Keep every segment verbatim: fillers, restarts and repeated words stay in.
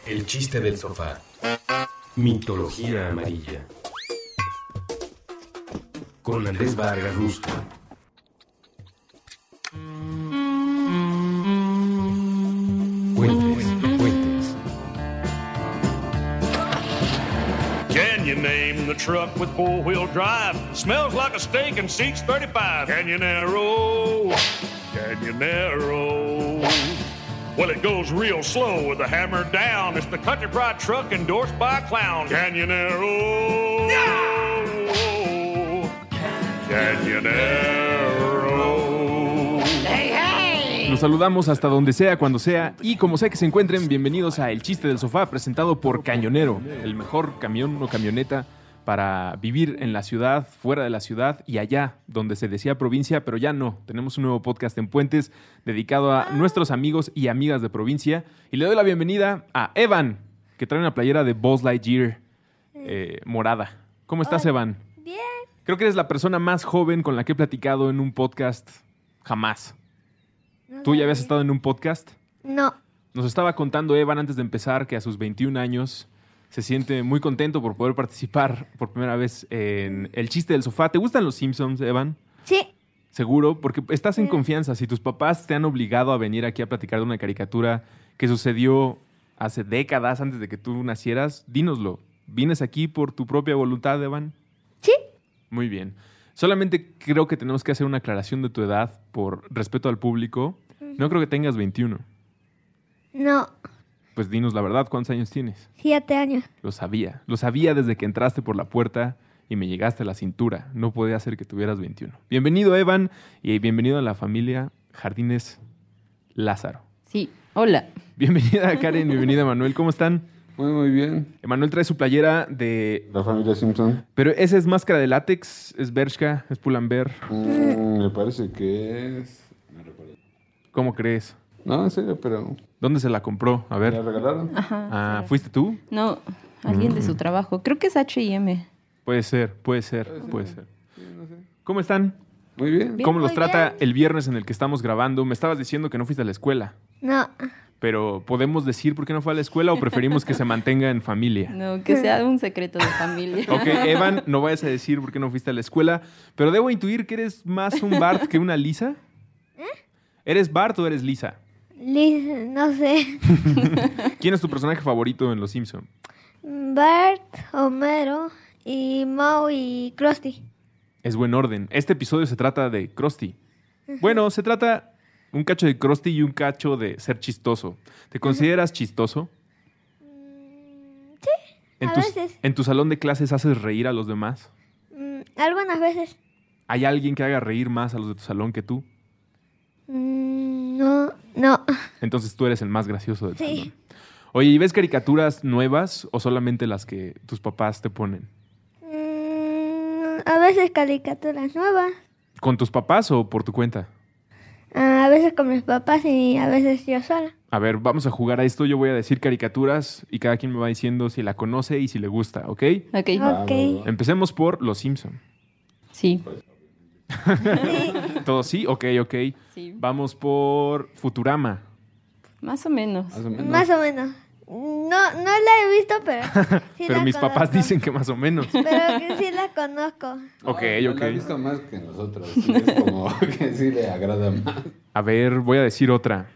El chiste del sofá. Mitología amarilla. Con Andrés Vargas Rusco. Fuentes, fuentes. Can you name the truck with four-wheel drive? Smells like a steak and seats thirty-five. Canyonero, Canyonero. Well, it goes real slow with the hammer down. It's the Country Pride truck endorsed by a clown. Canyonero, Canyonero. Hey, hey. Los saludamos hasta donde sea, cuando sea, y como sea que se encuentren, bienvenidos a El Chiste del Sofá, presentado por Cañonero, el mejor camión o camioneta para vivir en la ciudad, fuera de la ciudad y allá donde se decía provincia, pero ya no. Tenemos un nuevo podcast en Puentes dedicado a nuestros amigos y amigas de provincia. Y le doy la bienvenida a Evan, que trae una playera de Buzz Lightyear eh, morada. ¿Cómo estás, Hola. Evan? Bien. Creo que eres la persona más joven con la que he platicado en un podcast jamás. No ¿Tú ya habías sabía. estado en un podcast? No. Nos estaba contando Evan antes de empezar que a sus veintiún años se siente muy contento por poder participar por primera vez en El Chiste del Sofá. ¿Te gustan los Simpsons, Evan? Sí. Seguro, porque estás en Sí. confianza. Si tus papás te han obligado a venir aquí a platicar de una caricatura que sucedió hace décadas antes de que tú nacieras, dínoslo. ¿Vienes aquí por tu propia voluntad, Evan? Sí. Muy bien. Solamente creo que tenemos que hacer una aclaración de tu edad por respeto al público. No creo que tengas veintiuno. No. Pues dinos la verdad, ¿cuántos años tienes? Siete años. Lo sabía. Lo sabía desde que entraste por la puerta y me llegaste a la cintura. No podía ser que tuvieras veintiuno. Bienvenido, Evan, y bienvenido a la familia Jardines Lázaro. Sí, hola. Bienvenida, Karen, bienvenida, Manuel. ¿Cómo están? Muy, muy bien. Emanuel trae su playera de... La familia Simpson. Pero esa es máscara de látex, es Bershka, es Pull&Bear. Mm, me parece que es... No recuerdo. ¿Cómo crees? No, en serio, pero... ¿Dónde se la compró? A ¿Me la ver. regalaron? Ajá. Ah, sí. ¿fuiste tú? No, alguien Mm. de su trabajo. Creo que es H y M. Puede ser, puede ser, puede ser. Sí, no sé. ¿Cómo están? Muy bien. Bien. ¿Cómo los Muy trata bien. el viernes en el que estamos grabando? Me estabas diciendo que no fuiste a la escuela. No. Pero ¿podemos decir por qué no fue a la escuela o preferimos que se mantenga en familia? No, que sea un secreto de familia. Ok, Evan, no vayas a decir por qué no fuiste a la escuela, pero debo intuir que eres más un Bart que una Lisa. ¿Eres Bart o eres Lisa? Liz, no sé. ¿Quién es tu personaje favorito en Los Simpson? Bart, Homero y Moe y Krusty. Es buen orden. Este episodio se trata de Krusty. Bueno, se trata un cacho de Krusty y un cacho de ser chistoso. ¿Te consideras chistoso? Sí. ¿En A tu, veces. ¿En tu salón de clases haces reír a los demás? Mm, algunas veces. ¿Hay alguien que haga reír más a los de tu salón que tú? Mm, no. No. Entonces tú eres el más gracioso del Sí. salón. Oye, ¿y ves caricaturas nuevas o solamente las que tus papás te ponen? Mm, a veces caricaturas nuevas. ¿Con tus papás o por tu cuenta? Ah, a veces con mis papás y a veces yo sola. A ver, vamos a jugar a esto. Yo voy a decir caricaturas y cada quien me va diciendo si la conoce y si le gusta, ¿ok? Ok. Ah, Ok. va, va. Empecemos por Los Simpson. Sí. ¿Todo sí? Ok, ok. Sí. Vamos por Futurama. Más o menos. Más o menos. Más o menos. No, no la he visto, pero sí Pero la mis papás conozco. dicen que más o menos. Pero que sí la conozco. Ok, No, ok. La he visto más que nosotros. Sí, es como que sí le agrada más. A ver, voy a decir otra.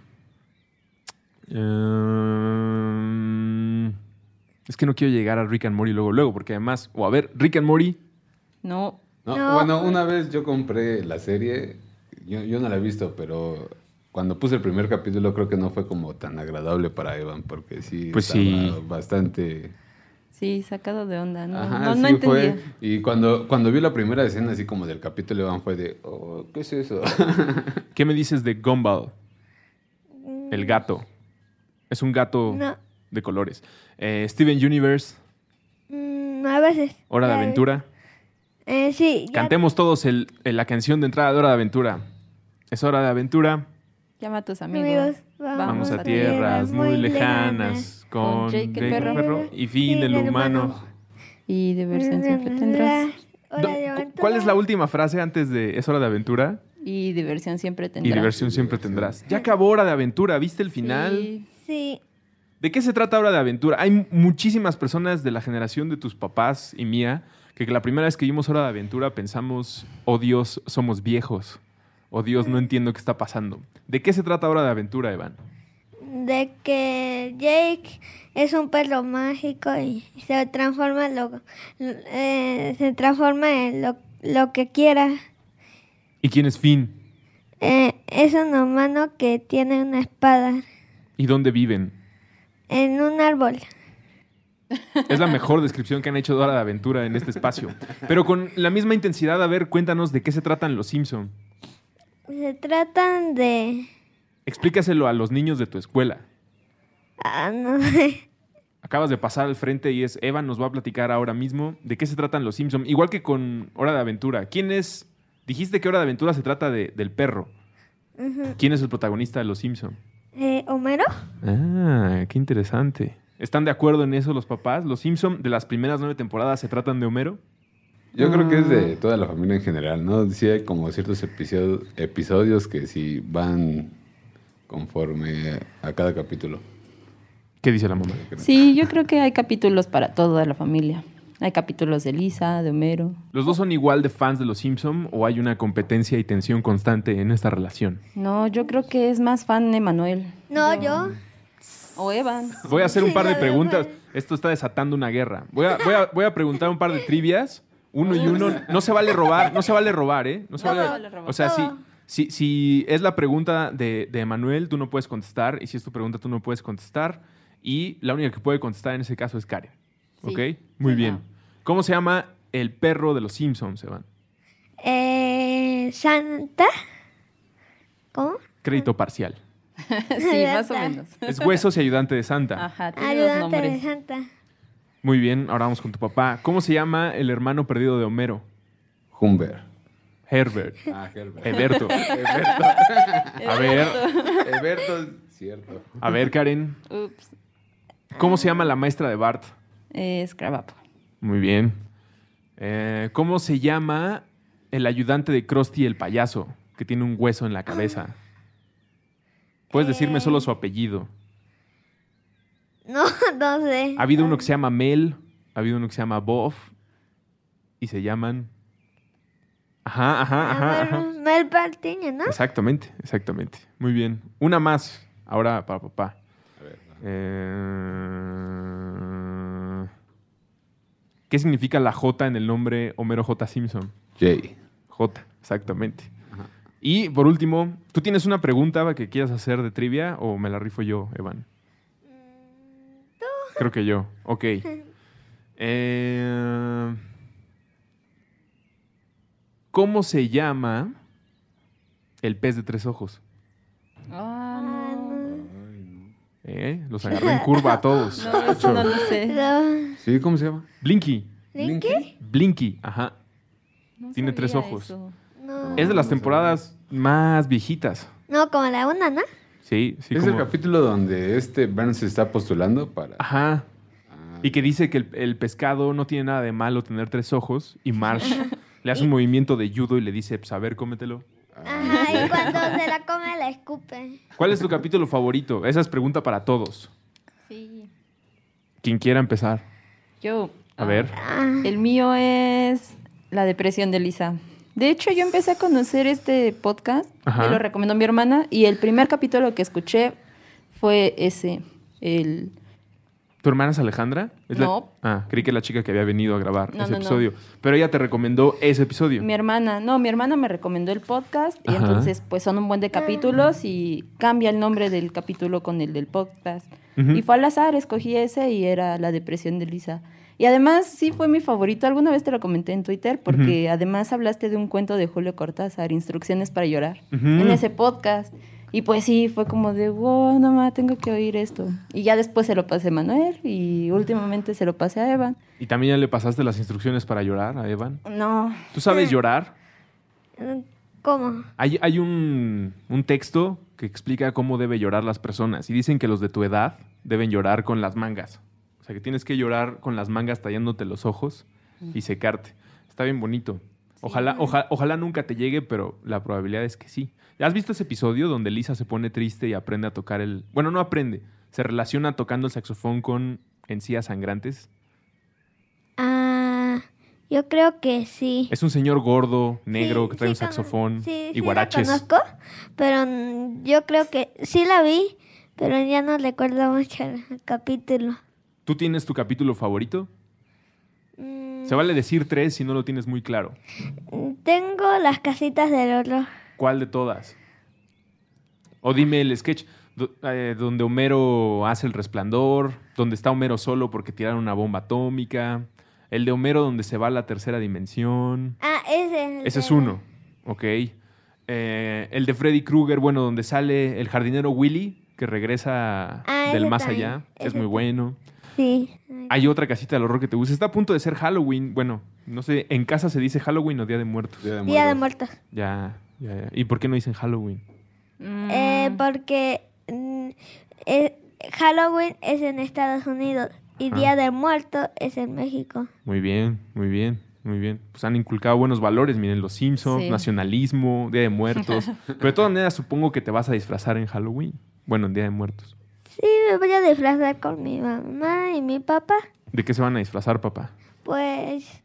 Ehm, es que no quiero llegar a Rick and Morty luego, luego, porque además... O a ver, Rick and Morty... No. No, No. Bueno, una vez yo compré la serie. Yo, yo no la he visto, pero... Cuando puse el primer capítulo creo que no fue como tan agradable para Evan, porque sí Pues estaba sí. bastante... Sí, sacado de onda. No, Ajá, no, sí no entendía. fue. Y cuando, cuando vi la primera escena así como del capítulo, Evan fue de, oh, ¿qué es eso? ¿Qué me dices de Gumball? El gato. Es un gato No. de colores. Eh, Steven Universe, Mm, a veces. Hora de Ya- Aventura. Eh, sí. ya- Cantemos todos el, el- la canción de entrada de Hora de Aventura. Es Hora de Aventura. Llama a tus amigos. Amigos, Vamos a tierras muy lejanas con Con Jake el Jake el perro. perro y fin del humano. Y diversión siempre tendrás. Hora de Do- Aventura. ¿Cuál es la última frase antes de Es Hora de Aventura? Y diversión siempre Y tendrás. diversión siempre tendrás. Ya acabó Hora de Aventura, ¿viste el final? Sí. Sí. ¿De qué se trata Hora de Aventura? Hay muchísimas personas de la generación de tus papás y mía que la primera vez que vimos Hora de Aventura pensamos, oh Dios, somos viejos. Oh Dios, no entiendo qué está pasando. ¿De qué se trata Hora de Aventura, Evan? De que Jake es un perro mágico y se transforma en lo, eh, se transforma en lo, lo que quiera. ¿Y quién es Finn? Eh, es un humano que tiene una espada ¿Y dónde viven? en un árbol. Es la mejor descripción que han hecho de Hora de Aventura en este espacio. Pero con la misma intensidad, a ver, cuéntanos de qué se tratan los Simpson. Se tratan de... Explícaselo a los niños de tu escuela. Ah, no sé. Acabas de pasar al frente y es Evan nos va a platicar ahora mismo de qué se tratan los Simpson. Igual que con Hora de Aventura. ¿Quién es? Dijiste que Hora de Aventura se trata de, del perro. Ujú. ¿Quién es el protagonista de los Simpson? Eh, ¿Homero? Ah, qué interesante. ¿Están de acuerdo en eso los papás? ¿Los Simpson de las primeras nueve temporadas se tratan de Homero? Yo creo que es de toda la familia en general, ¿no? Sí hay como ciertos episodios, episodios que sí van conforme a cada capítulo. ¿Qué dice la mamá? Sí, yo creo que hay capítulos para toda la familia. Hay capítulos de Lisa, de Homero. ¿Los dos son igual de fans de los Simpson o hay una competencia y tensión constante en esta relación? No, yo creo que es más fan de Manuel. No, yo. O Evan. Voy a hacer un par de Sí, preguntas. Evan. Esto está desatando una guerra. Voy a, voy a, voy a preguntar un par de trivias. Uno y uno. No se vale robar. No se vale robar, ¿eh? No se No vale, se vale robar. O sea, si, Todo. si, si es la pregunta de, de Manuel, tú no puedes contestar. Y si es tu pregunta, tú no puedes contestar. Y la única que puede contestar en ese caso es Karen. Sí. ¿Ok? Muy Sí, bien. no. ¿Cómo se llama el perro de los Simpsons, Evan? Eh, Santa. ¿Cómo? Crédito parcial. Sí, más o menos. Es Huesos y ayudante de Santa. Ajá, tiene dos Ayudante de nombres. Santa. Muy bien, ahora vamos con tu papá. ¿Cómo se llama el hermano perdido de Homero? Humber. Herbert. Ah, Herbert. Eberto. Eberto. A ver, Eberto, cierto. a ver, Karen. Ups. ¿Cómo se llama la maestra de Bart? Es Scrap Up. Muy bien. Eh, ¿Cómo se llama el ayudante de Krusty el payaso, que tiene un hueso en la cabeza? Puedes decirme solo su apellido. No, no sé. Ha habido uno que se llama Mel, ha habido uno que se llama Bob, y se llaman... Ajá, ajá, ajá, ajá. Mel, Mel Patiño, ¿no? Exactamente, exactamente. Muy bien. Una más, ahora para papá. A ver, va. Eh, ¿Qué significa la J en el nombre Homero J. Simpson? Jay. J, exactamente. Ajá. Y por último, ¿tú tienes una pregunta que quieras hacer de trivia o me la rifo yo, Evan? Creo que yo. Ok. Eh, ¿Cómo se llama el pez de tres ojos? Ah, Ah, no. no. ¿Eh? Los agarré en curva a todos. No, eso no lo sé. No. ¿Sí? ¿Cómo se llama? Blinky. ¿Linky? Blinky, ajá. No Tiene sabía tres ojos. eso. No. Es de las temporadas más viejitas. No, como la una, ¿no? Sí, sí. es como- el capítulo donde este Burns se está postulando para... Ajá. Ah, Y que dice que el, el pescado no tiene nada de malo tener tres ojos y Marsh le hace un movimiento de judo y le dice, pues a ver, cómetelo. Ajá, y cuando se la come la escupe. ¿Cuál es tu capítulo favorito? Esa es pregunta para todos. Sí. Quien quiera empezar. Yo. A ah, ver. Ah, El mío es La depresión de Lisa. De hecho, yo empecé a conocer este podcast. Ajá. Me lo recomendó mi hermana. Y el primer capítulo que escuché fue ese. El... ¿Tu hermana es Alejandra? ¿Es la- No. Ah, creí que la chica que había venido a grabar No, ese no, no. episodio. Pero ella te recomendó ese episodio. Mi hermana. No, mi hermana me recomendó el podcast. Y Ajá. entonces, pues son un buen de capítulos. Y cambia el nombre del capítulo con el del podcast. Ujú. Y fue al azar, escogí ese y era La depresión de Lisa. Y además sí fue mi favorito. Alguna vez te lo comenté en Twitter porque además hablaste de un cuento de Julio Cortázar, Instrucciones para llorar, Ujú. en ese podcast. Y pues sí, fue como de, wow, no más, tengo que oír esto. Y ya después se lo pasé a Manuel y últimamente se lo pasé a Evan. ¿Y también ya le pasaste las instrucciones para llorar a Evan? No, ¿Tú sabes llorar? ¿cómo? Hay, hay un, un texto que explica cómo debe llorar las personas. Y dicen que los de tu edad deben llorar con las mangas. O sea, que tienes que llorar con las mangas tallándote los ojos y secarte. Está bien bonito. Ojalá, oja- ojalá nunca te llegue, pero la probabilidad es que sí. ¿Has visto ese episodio donde Lisa se pone triste y aprende a tocar el... Bueno, no aprende. ¿Se relaciona tocando el saxofón con encías sangrantes? Ah, yo creo que sí. Es un señor gordo, negro, Sí, que trae sí un saxofón cono- sí, y sí la guaraches. conozco, pero mm, yo creo que sí la vi, pero ya no recuerdo mucho el capítulo. ¿Tú tienes tu capítulo favorito? Mm, Se vale decir tres si no lo tienes muy claro. Tengo las casitas del horror. ¿Cuál de todas? O dime el sketch do- eh, donde Homero hace el resplandor, donde está Homero solo porque tiraron una bomba atómica, el de Homero donde se va a la tercera dimensión. Ah, ese. Ese es de- uno, ok. Eh, el de Freddy Krueger, bueno, donde sale el jardinero Willy, que regresa Ah, del ese más también, allá. Es ese muy también. bueno. Sí. Hay otra casita del horror que te gusta. Está a punto de ser Halloween. Bueno, no sé, ¿en casa se dice Halloween o Día de Muertos? Día de Día de Muertos. Muertos. Ya, ya, ya. ¿Y por qué no dicen Halloween? Mm, Eh, porque mm, eh, Halloween es en Estados Unidos y Ah. Día de Muertos es en México. Muy bien, muy bien, muy bien. Pues han inculcado buenos valores. Miren, los Simpsons, Sí. nacionalismo, Día de Muertos. Pero de todas maneras supongo que te vas a disfrazar en Halloween. Bueno, en Día de Muertos. Sí, me voy a disfrazar con mi mamá y mi papá. ¿De qué se van a disfrazar, papá? Pues,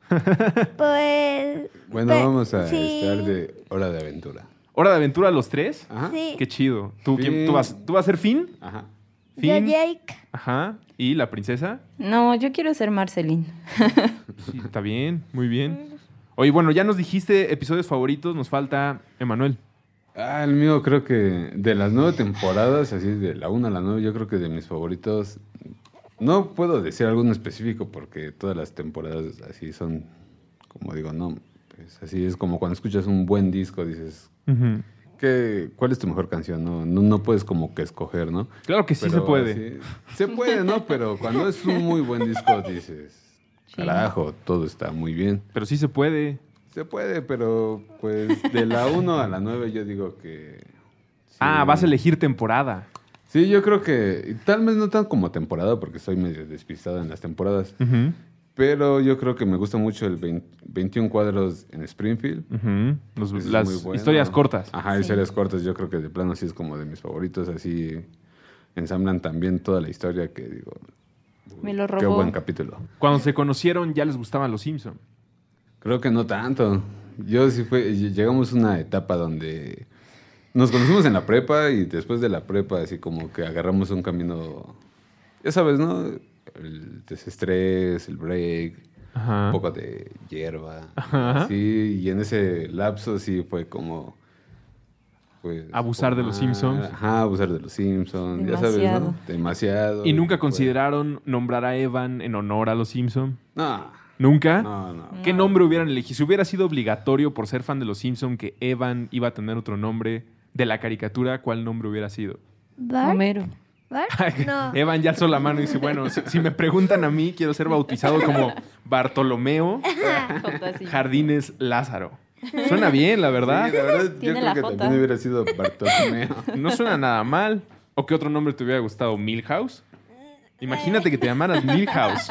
pues... Bueno, pe- vamos a sí, estar de Hora de Aventura. ¿Hora de aventura los tres? Ajá. Sí, Qué chido. ¿Tú, quién- Finn. tú, vas, ¿Tú vas a ser Finn? Ajá. yo Finn. Jake. Ajá. ¿Y la princesa? No, yo quiero ser Marceline. Sí, está bien, muy bien. Oye, bueno, ya nos dijiste episodios favoritos. Nos falta Emanuel. Ah, el mío creo que de las nueve temporadas, así de la una a la nueve, yo creo que de mis favoritos, no puedo decir alguno específico porque todas las temporadas así son, como digo, no, pues así es como cuando escuchas un buen disco, dices, Ujú. ¿qué, ¿cuál es tu mejor canción? No, no, no puedes como que escoger, ¿no? Claro que sí Pero se puede. así- se puede, ¿no? Pero cuando es un muy buen disco dices, carajo, todo está muy bien. Pero sí se puede. Se puede, pero pues de la uno a la nueve yo digo que... sí. Ah, vas a elegir temporada. Sí, yo creo que tal vez no tan como temporada porque estoy medio despistado en las temporadas, Ujú, pero yo creo que me gusta mucho el veinte veintiún cuadros en Springfield. ujú. Los- Ese es las muy bueno. historias cortas. Ajá, historias cortas, yo creo que de plano sí es como de mis favoritos, así ensamblan también toda la historia que digo, Me lo qué robó. buen capítulo. Cuando se conocieron ya les gustaban los Simpson. Creo que no tanto. Yo sí fue, llegamos a una etapa donde nos conocimos en la prepa y después de la prepa así como que agarramos un camino, ya sabes, ¿no? El desestrés, el break, Ajá. un poco de hierba. Ajá. Sí, y en ese lapso sí fue como... Pues, Abusar de los ah, Simpsons. Ajá, abusar de los Simpsons, ya sabes, Demasiado. ¿no? Demasiado. ¿Y nunca pues, consideraron nombrar a Evan en honor a los Simpson? No, ¿Nunca? no, no. ¿Qué nombre hubieran elegido? Si hubiera sido obligatorio por ser fan de los Simpson que Evan iba a tener otro nombre de la caricatura, ¿cuál nombre hubiera sido? ¿Bart? Homero. ¿Bart? No. Evan ya alzó la mano y dice, bueno, si, si me preguntan a mí, quiero ser bautizado como Bartolomeo Jardines Lázaro. Suena bien, la verdad. Sí, la verdad, yo Tiene creo la que J. también hubiera sido Bartolomeo. No suena nada mal. ¿O qué otro nombre te hubiera gustado? ¿Milhouse? Imagínate que te llamaras Milhouse.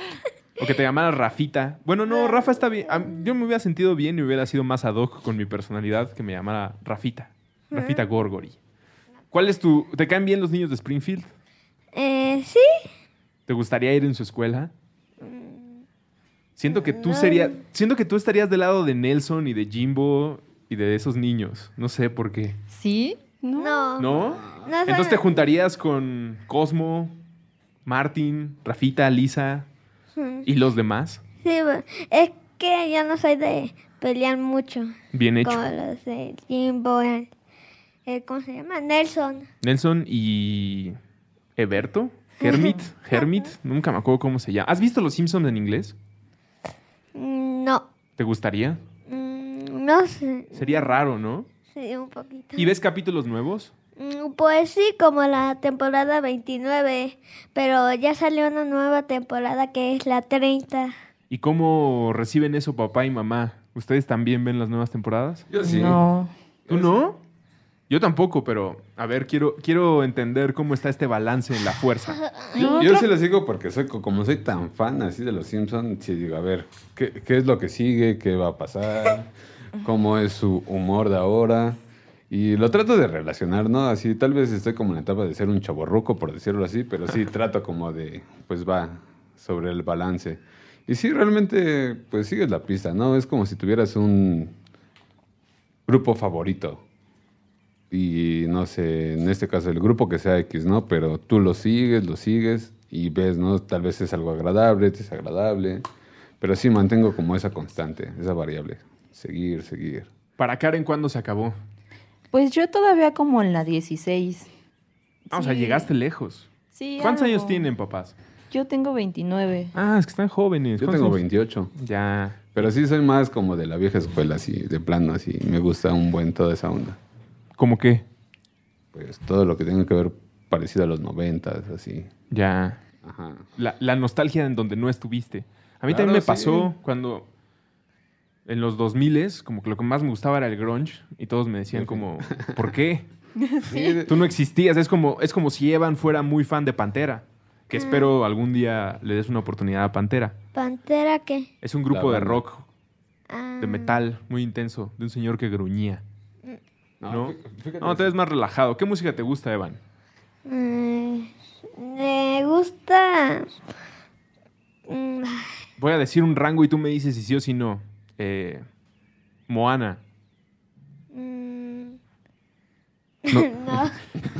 O que te llamaras Rafita. Bueno, no, Rafa está bien. A- Yo me hubiera sentido bien y hubiera sido más ad hoc con mi personalidad que me llamara Rafita. Rafita Gorgori. ¿Cuál es tu... ¿Te caen bien los niños de Springfield? Eh, sí. ¿Te gustaría ir en su escuela? Siento que tú sería, siento que tú estarías del lado de Nelson y de Jimbo y de esos niños. No sé por qué. ¿Sí? No. No. ¿No? No sé. Entonces te juntarías con Cosmo, Martin, Rafita, Lisa y los demás. Sí, bueno, es que yo no soy de pelear mucho. Bien hecho. Como los de Jimbo, el, el- ¿cómo se llama? Nelson. Nelson y Eberto, Hermit, Hermit, nunca me acuerdo cómo se llama. ¿Has visto Los Simpsons en inglés? Mm, No. ¿Te gustaría? Mm, No sé. Sería raro, ¿no? Sí, un poquito. ¿Y ves capítulos nuevos? Mm, Pues sí, como la temporada veintinueve, pero ya salió una nueva temporada que es la treinta. ¿Y cómo reciben eso papá y mamá? ¿Ustedes también ven las nuevas temporadas? Yo sí. No. ¿Tú no? Yo tampoco, pero a ver, quiero, quiero entender cómo está este balance en la fuerza. Yo, yo sí lo sigo porque soy, co- como soy tan fan así de los Simpsons, sí digo, a ver, ¿qué, qué es lo que sigue? ¿Qué va a pasar? ¿Cómo es su humor de ahora? Y lo trato de relacionar, ¿no? Así, tal vez estoy como en la etapa de ser un chavorruco, por decirlo así, pero sí trato como de, pues va, sobre el balance. Y sí, realmente, pues sigues la pista, ¿no? Es como si tuvieras un grupo favorito. Y no sé, en este caso el grupo que sea X, ¿no? Pero tú lo sigues, lo sigues y ves, ¿no? Tal vez es algo agradable, desagradable. Pero sí mantengo como esa constante, esa variable. Seguir, seguir. ¿Para Karen cuándo se acabó? Pues yo todavía como en la dieciséis. Ah, o sea, Sí. llegaste lejos. Sí, ¿Cuántos algo. años tienen, papás? Yo tengo veintinueve. Ah, es que están jóvenes. Yo ¿Cuántos tengo años? veintiocho. Ya. Pero sí soy más como de la vieja escuela, así, de plano, así. Me gusta un buen toda esa onda. ¿Cómo qué? Pues todo lo que tenga que ver parecido a los noventas, así. Ya. Ajá. La, la nostalgia en donde no estuviste. A mí Claro, también me sí. pasó cuando en los dos mil, como que lo que más me gustaba era el grunge y todos me decían como, ¿por qué? Sí, de- Tú no existías. Es como, es como si Evan fuera muy fan de Pantera, que espero algún día le des una oportunidad a Pantera. ¿Pantera qué? Es un grupo La de banda. rock, Ah, de metal, muy intenso, de un señor que gruñía. ¿No? fí- fíjate No, te ves más relajado. ¿Qué música te gusta, Evan? mm, me gusta... mm, Voy a decir un rango y tú me dices si sí o si no. Eh, Moana. mm, No. no.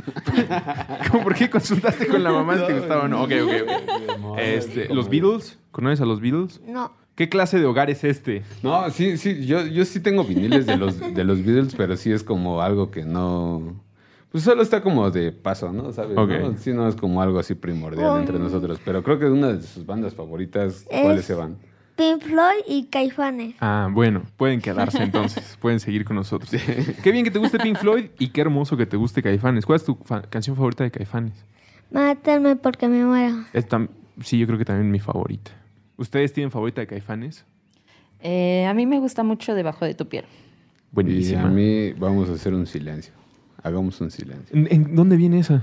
¿Cómo, ¿Por qué consultaste con la mamá si te gustaba o no? Ok, ok, ok. Este, ¿Los Beatles? ¿Conoces a los Beatles? No. ¿Qué clase de hogar es este? No, sí, sí, yo, yo sí tengo viniles de los, de los Beatles, pero sí es como algo que no... Pues solo está como de paso, ¿no? ¿Sabes? Ok. ¿No? Sí, no es como algo así primordial Um, entre nosotros. Pero creo que una de sus bandas favoritas, ¿cuáles Es- se van? Pink Floyd y Caifanes. Ah, bueno, pueden quedarse entonces. Pueden seguir con nosotros. Qué bien que te guste Pink Floyd y qué hermoso que te guste Caifanes. ¿Cuál es tu fa- canción favorita de Caifanes? Mátenme porque me muero. Es tam- sí, yo creo que también mi favorita. ¿Ustedes tienen favorita de Caifanes? Eh, a mí me gusta mucho Debajo de tu piel. Y Buenísima. a mí vamos a hacer un silencio. Hagamos un silencio. ¿En, en dónde viene esa?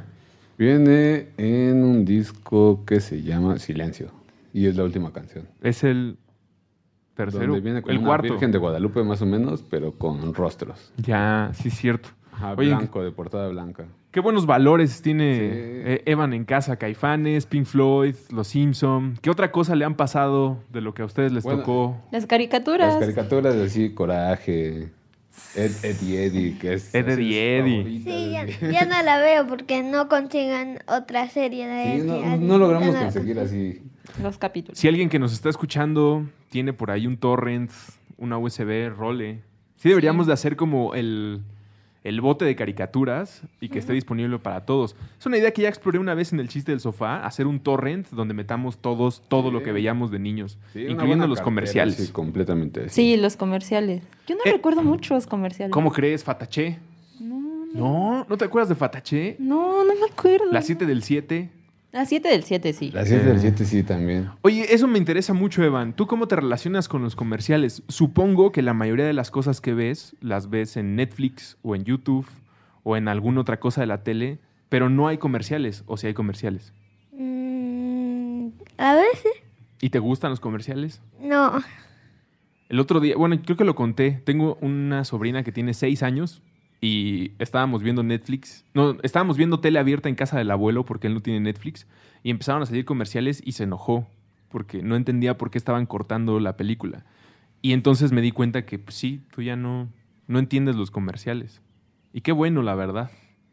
Viene en un disco que se llama Silencio. Y es la última canción. Es el tercero. Donde viene con el una cuarto. Virgen de Guadalupe más o menos, pero con rostros. Ya, sí, es cierto. Ajá, Oye, blanco, de portada blanca. qué buenos valores tiene Sí. eh, Evan en casa. Caifanes, Pink Floyd, Los Simpson. ¿Qué otra cosa le han pasado de lo que a ustedes les Bueno, tocó? Las caricaturas. Las caricaturas así, Coraje, Ed, Eddie Eddie, que es... Ed, así Eddie, sus Eddie. favoritas, Sí, ya, así. ya no la veo porque no consigan otra serie de Sí, ella. no, no logramos Ya no- conseguir así. Los capítulos. Si alguien que nos está escuchando tiene por ahí un torrent, una U S B, role. Sí deberíamos de hacer como el, el bote de caricaturas y que esté disponible para todos. Es una idea que ya exploré una vez en el chiste del sofá, hacer un torrent donde metamos todos todo Sí. lo que veíamos de niños, Sí, una incluyendo buena los cartera, comerciales. Sí, completamente. así. Sí, los comerciales. Yo no Eh, recuerdo muchos comerciales. ¿Cómo crees, Fataché? No, no, No, ¿no te acuerdas de Fataché? no, no me acuerdo. La siete del siete. La siete del siete, sí. La siete Eh. del siete sí también. Oye, eso me interesa mucho, Evan. ¿Tú cómo te relacionas con los comerciales? Supongo que la mayoría de las cosas que ves las ves en Netflix o en YouTube o en alguna otra cosa de la tele, pero no hay comerciales, o si hay comerciales. Mm, a veces ¿Y te gustan los comerciales? no. El otro día, bueno, creo que lo conté. Tengo una sobrina que tiene seis años y estábamos viendo Netflix. No, estábamos viendo tele abierta en casa del abuelo porque él no tiene Netflix y empezaron a salir comerciales y se enojó porque no entendía por qué estaban cortando la película. Y entonces me di cuenta que, pues sí, tú ya no, no entiendes los comerciales. Y qué bueno, la verdad.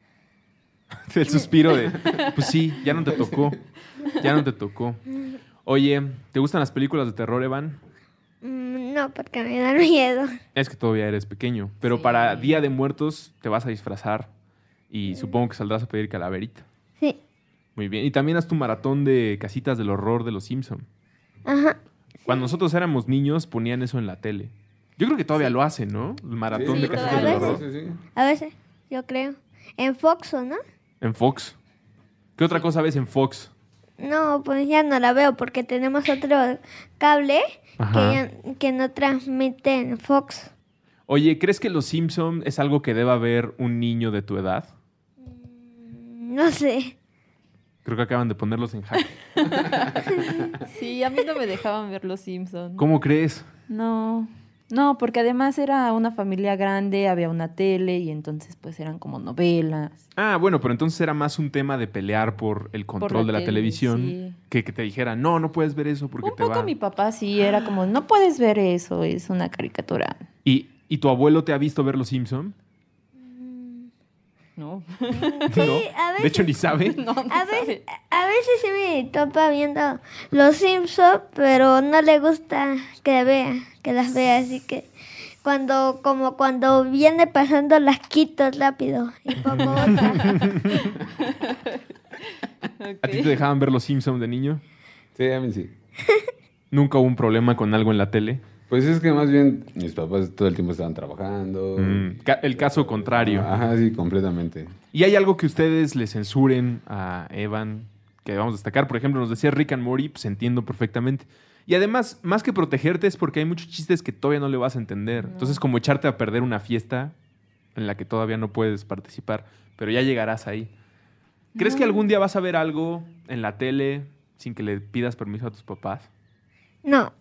El suspiro de, pues sí, ya no te tocó. Ya no te tocó. Oye, ¿te gustan las películas de terror, Evan? Mm, no, porque me dan miedo. Es que todavía eres pequeño, pero Sí. para Día de Muertos te vas a disfrazar y supongo que saldrás a pedir calaverita. Sí. Muy bien. Y también haz tu maratón de casitas del horror de los Simpson. Ajá. Cuando nosotros éramos niños ponían eso en la tele. Yo creo que todavía lo hacen, ¿no? El maratón Sí, de casitas todavía. del horror. Sí, sí. A veces, yo creo. En Fox, ¿o no? En Fox. ¿Qué otra cosa ves en Fox? No, pues ya no la veo porque tenemos otro cable que, Ajá. ya- que no transmite en Fox. Oye, ¿crees que los Simpson es algo que deba ver un niño de tu edad? No sé. Creo que acaban de ponerlos en jaque. Sí, a mí no me dejaban ver Los Simpsons. ¿Cómo crees? No, No, porque además era una familia grande, había una tele y entonces pues eran como novelas. Ah, bueno, pero entonces era más un tema de pelear por el control la de la tele, televisión sí. que que te dijera, no, no puedes ver eso porque Un te poco va. mi papá sí era como, no puedes ver eso, es una caricatura. ¿Y, ¿Y tu abuelo te ha visto ver Los Simpson? No, Sí, ¿No? a veces. De hecho, ni sabe. no, no A veces, sabe. a veces sí me topa viendo Los Simpsons, pero no le gusta que vea, que las vea, así que cuando, como cuando viene pasando las quito rápido y pongo otra. ¿A ti te dejaban ver Los Simpson de niño? Sí, a mí sí. ¿Nunca hubo un problema con algo en la tele? Pues es que más bien mis papás todo el tiempo estaban trabajando. Mm, ca- el caso contrario. Ajá, sí, completamente. ¿Y hay algo que ustedes le censuren a Evan que vamos a destacar? Por ejemplo, nos decía Rick and Morty, pues entiendo perfectamente. Y además, más que protegerte es porque hay muchos chistes que todavía no le vas a entender. Entonces, como echarte a perder una fiesta en la que todavía no puedes participar, pero ya llegarás ahí. ¿Crees que algún día vas a ver algo en la tele sin que le pidas permiso a tus papás? No,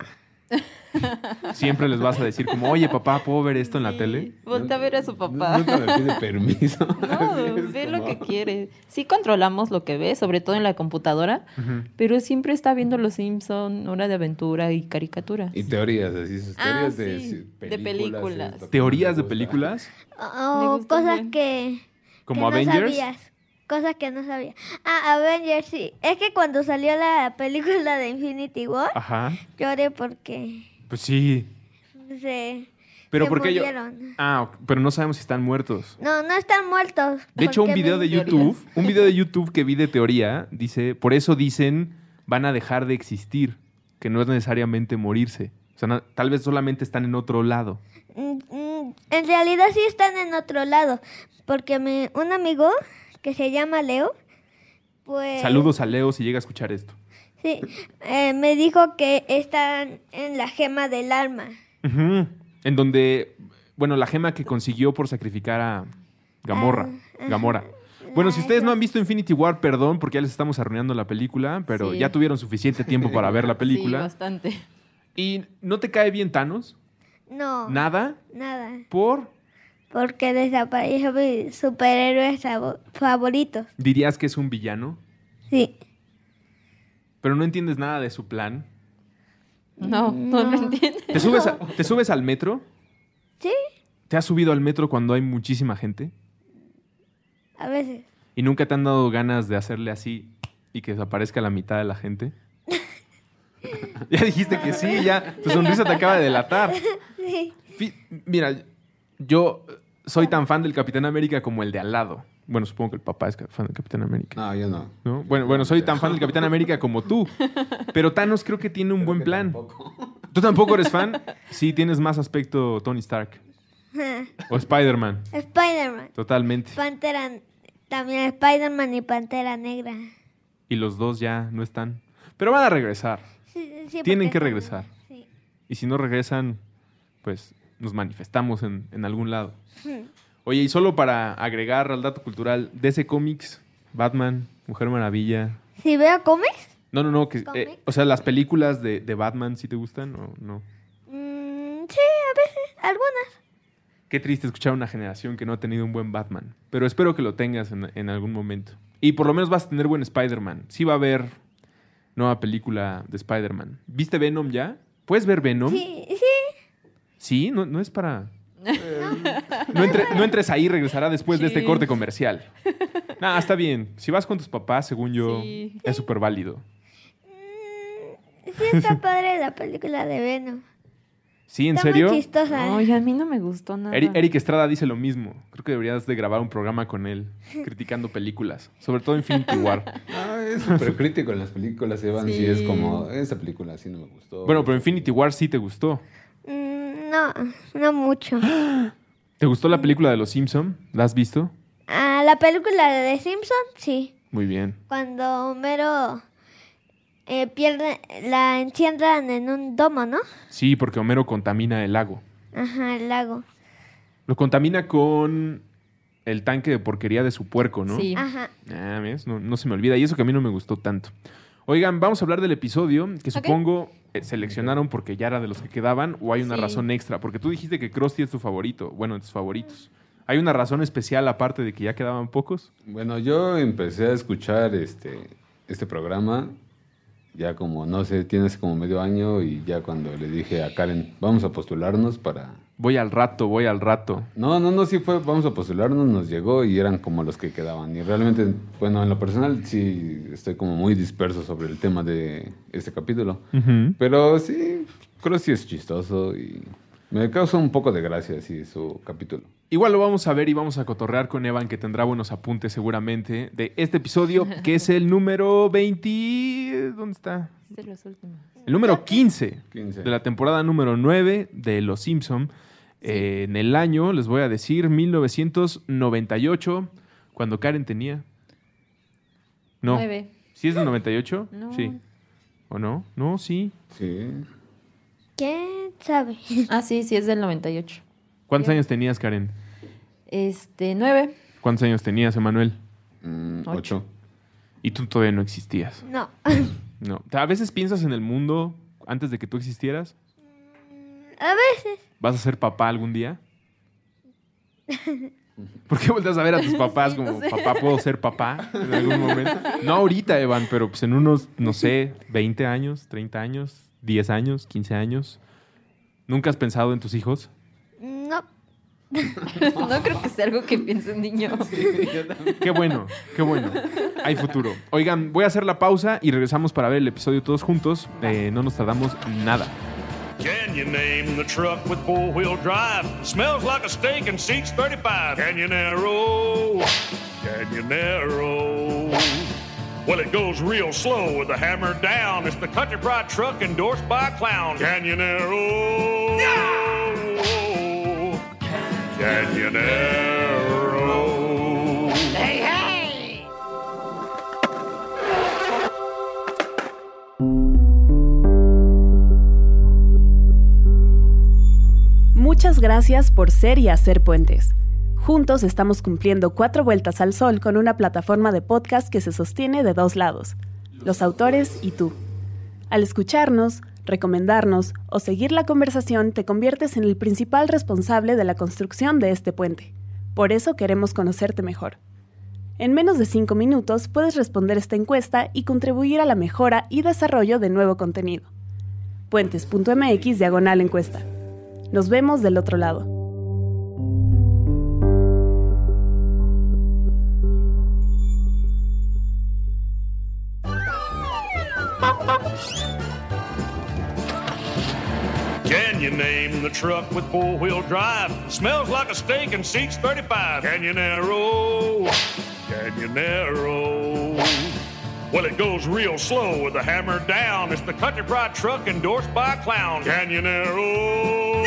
Siempre les vas a decir como, oye, papá, ¿puedo ver esto en la Sí, tele? Voltea a ver a su papá. Nunca me pide permiso. No, Es ve como- lo que quiere. Sí controlamos lo que ve, sobre todo en la computadora, Ujú. pero siempre está viendo Los Simpson, Hora de Aventura y caricaturas. Y teorías, así, sus Ah, teorías de, sí, si- de películas. esto, ¿Teorías de me gusta. películas? Me o gusta cosas bien. que, ¿Como que Avengers? no sabías. Cosas que no sabía. Ah, Avengers, sí. Es que cuando salió la película de Infinity War, Ajá. lloré porque Pues sí. se, Pero se ¿por qué yo? murieron. Ah, ok, pero no sabemos si están muertos. No, no están muertos. De hecho, un porque video me- de YouTube, un video de YouTube que vi de teoría, dice, por eso dicen, van a dejar de existir, que no es necesariamente morirse. O sea, no- tal vez solamente están en otro lado. Mm, mm, En realidad sí están en otro lado, porque me, un amigo que se llama Leo, pues... Saludos a Leo si llega a escuchar esto. Sí, eh, me dijo que están en la gema del alma. Ujú. En donde, bueno, la gema que consiguió por sacrificar a Gamorra. Ah, Gamora. Bueno, si ustedes no han visto Infinity War, perdón, porque ya les estamos arruinando la película, pero Sí. ya tuvieron suficiente tiempo para ver la Sí, película. bastante. ¿Y no te cae bien Thanos? No, ¿Nada? nada, ¿Por? porque desapareció mi superhéroe sabo- favorito. ¿Dirías que es un villano? Sí, Pero no entiendes nada de su plan. No, no, lo entiendes. ¿Te subes, a- ¿te subes al metro? sí, ¿Te has subido al metro cuando hay muchísima gente? a veces. ¿Y nunca te han dado ganas de hacerle así y que desaparezca la mitad de la gente? Ya dijiste que sí, ya. Tu sonrisa te acaba de delatar. Sí. Fi- Mira, yo soy tan fan del Capitán América como el de al lado. Bueno, supongo que el papá es fan del Capitán América. No, yo no. ¿No? Bueno, bueno, soy tan fan del Capitán América como tú. Pero Thanos creo que tiene un buen Que plan. tampoco. ¿Tú tampoco eres fan? Sí, tienes más aspecto Tony Stark. O Spider-Man. Spider-Man, Totalmente. Pantera, también Spider-Man y Pantera Negra. Y los dos ya no están. Pero van a regresar. Sí, sí, Tienen porque que son- regresar. Sí. Y si no regresan, pues nos manifestamos en, en algún lado. Oye, y solo para agregar al dato cultural, D C Comics, Batman, Mujer Maravilla. Si veo cómics, No, no, no. Que, eh, ¿Cómics? o sea, las películas de, de Batman, ¿sí te gustan o no? mm, sí, a veces, algunas. Qué triste escuchar a una generación que no ha tenido un buen Batman. Pero espero que lo tengas en, en algún momento. Y por lo menos vas a tener buen Spider-Man. Sí va a haber nueva película de Spider-Man. ¿Viste Venom ya? ¿Puedes ver Venom? Sí, sí. Sí, no, no es para... No, entre- no entres ahí, regresará después de este Sí. corte comercial. Nah, está bien. Si vas con tus papás, según yo, Sí. es súper válido. Mm, sí está padre la película de Venom. ¿Sí? ¿En Está serio? muy chistosa. Ay, a mí no me gustó nada. Eri- Eric Estrada dice lo mismo. Creo que deberías de grabar un programa con él, criticando películas. Sobre todo Infinity War. Ah, es súper crítico en las películas, Evan. Sí. Sí. es como, esta película sí no me gustó. Bueno, pero Infinity War sí te gustó. Mm, no, no mucho. ¿Te gustó la película de Los Simpson? ¿La has visto? Ah, la película de The Simpson, sí. Muy bien. Cuando Homero eh, pierde, la encierran en un domo, ¿no? Sí, porque Homero contamina el lago. Ajá, el lago. Lo contamina con el tanque de porquería de su puerco, ¿no? Sí. Ajá. Ah, ¿ves? No, no se me olvida. Y eso que a mí no me gustó tanto. Oigan, vamos a hablar del episodio, que supongo eh, seleccionaron porque ya era de los que quedaban o hay una Sí. razón extra? Porque tú dijiste que Krusty es tu favorito, bueno, de tus favoritos. ¿Hay una razón especial aparte de que ya quedaban pocos? Bueno, yo empecé a escuchar este, este programa ya como, no sé, tienes como medio año y ya cuando le dije a Karen, vamos a postularnos para... Voy al rato, voy al rato. No, no, no, sí fue, vamos a postularnos, nos llegó y eran como los que quedaban. Y realmente, bueno, en lo personal sí estoy como muy disperso sobre el tema de este capítulo. Ujú. Pero sí, creo que sí es chistoso y me causa un poco de gracia así su capítulo. Igual lo vamos a ver y vamos a cotorrear con Evan, que tendrá buenos apuntes seguramente de este episodio, que es el número veinte... ¿Dónde está? Es de los últimos. El número quince, quince. de la temporada número nueve de Los Simpson. Eh, en el año, les voy a decir, mil novecientos noventa y ocho, cuando Karen tenía... No. Nueve. ¿Sí es del noventa y ocho? No. Sí. ¿O no? No, sí. Sí. ¿Quién sabe? Ah, sí, sí, es del noventa y ocho. ¿Cuántos Bien. años tenías, Karen? Este, nueve. ¿Cuántos años tenías, Emanuel? Mm, Ocho. ocho. Y tú todavía no existías. No. No. A veces piensas en el mundo antes de que tú existieras. A veces. ¿Vas a ser papá algún día? ¿Por qué volteas a ver a tus papás Sí, como, no sé. papá, ¿puedo ser papá en algún momento? No ahorita, Evan, pero pues en unos, no sé, veinte años, treinta años, diez años, quince años. ¿Nunca has pensado en tus hijos? No. No creo que sea algo que piense un niño. Qué bueno, qué bueno. Hay futuro. Oigan, voy a hacer la pausa y regresamos para ver el episodio todos juntos. Eh, no nos tardamos nada. Can you name the truck with four-wheel drive? Smells like a steak and seats thirty-five. Canyonero, Canyonero. Well, it goes real slow with the hammer down. It's the Country Pride truck endorsed by a clown. Canyonero, Canyonero. Hey, hey! Muchas gracias por ser y hacer puentes. Juntos estamos cumpliendo cuatro vueltas al sol con una plataforma de podcast que se sostiene de dos lados, los autores y tú. Al escucharnos, recomendarnos o seguir la conversación, te conviertes en el principal responsable de la construcción de este puente. Por eso queremos conocerte mejor. En menos de cinco minutos puedes responder esta encuesta y contribuir a la mejora y desarrollo de nuevo contenido. Puentes.mx diagonal encuesta. Nos vemos del otro lado. Can you name the truck with four-wheel drive? Smells like a steak and seats thirty-five. Canyonero, Canyonero. Well, it goes real slow with the hammer down. It's the Country Pride truck endorsed by a clown. Canyonero,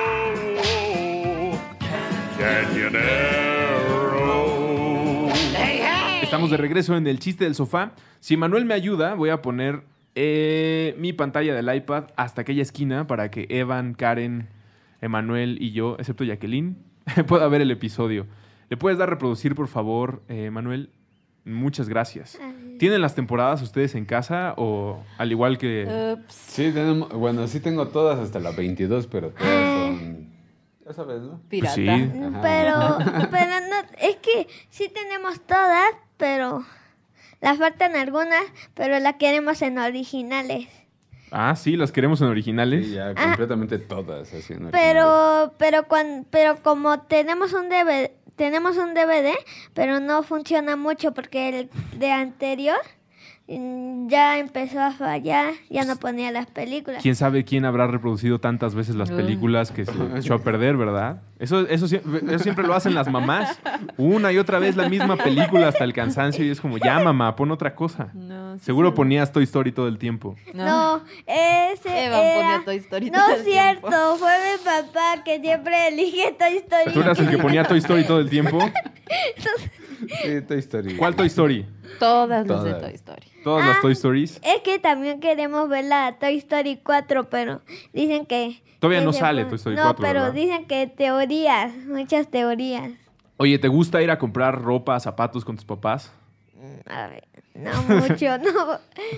Canyonero. Hey, hey! Estamos de regreso en el chiste del sofá. Si Manuel me ayuda, voy a poner eh, mi pantalla del iPad hasta aquella esquina para que Evan, Karen, Emanuel y yo, excepto Jacqueline, pueda ver el episodio. ¿Le puedes dar a reproducir, por favor, eh, Manuel? Muchas gracias. ¿Tienen las temporadas ustedes en casa o al igual que... Ups. Sí, tenemos, bueno, sí tengo todas hasta la veintidós, pero todas son, ya sabes, ¿no? Pirata. sí. Ajá. Pero, pero no, es que sí tenemos todas, pero las faltan algunas, pero las queremos en originales. Ah, sí, las queremos en originales. Sí, ya completamente todas así en originales. Pero, pero cuan, pero como tenemos un D V D, tenemos un D V D, pero no funciona mucho porque el de anterior mm, ya empezó a fallar, ya no ponía las películas. ¿Quién sabe quién habrá reproducido tantas veces las Uy. películas que se echó a perder, verdad? Eso, eso, sie- eso siempre lo hacen las mamás. Una y otra vez la misma película hasta el cansancio y es como, ya mamá, pon otra cosa. No, sí, Seguro sí. ponías Toy Story todo el tiempo. No, ese Evan era... ponía Toy Story No todo es el tiempo. cierto, fue mi papá que siempre elige Toy Story. ¿Tú eras el que ponía Toy Story todo el tiempo? Sí, Toy Story. ¿Cuál Toy Story? Todas las de Todas. Toy Story. Todas las Toy Stories. Es que también queremos ver la Toy Story cuatro, pero dicen que... Todavía que no se sale pon- Toy Story no, cuatro, pero ¿verdad? dicen que teorías, muchas teorías. Oye, ¿te gusta ir a comprar ropa, zapatos con tus papás? A ver, no mucho, no.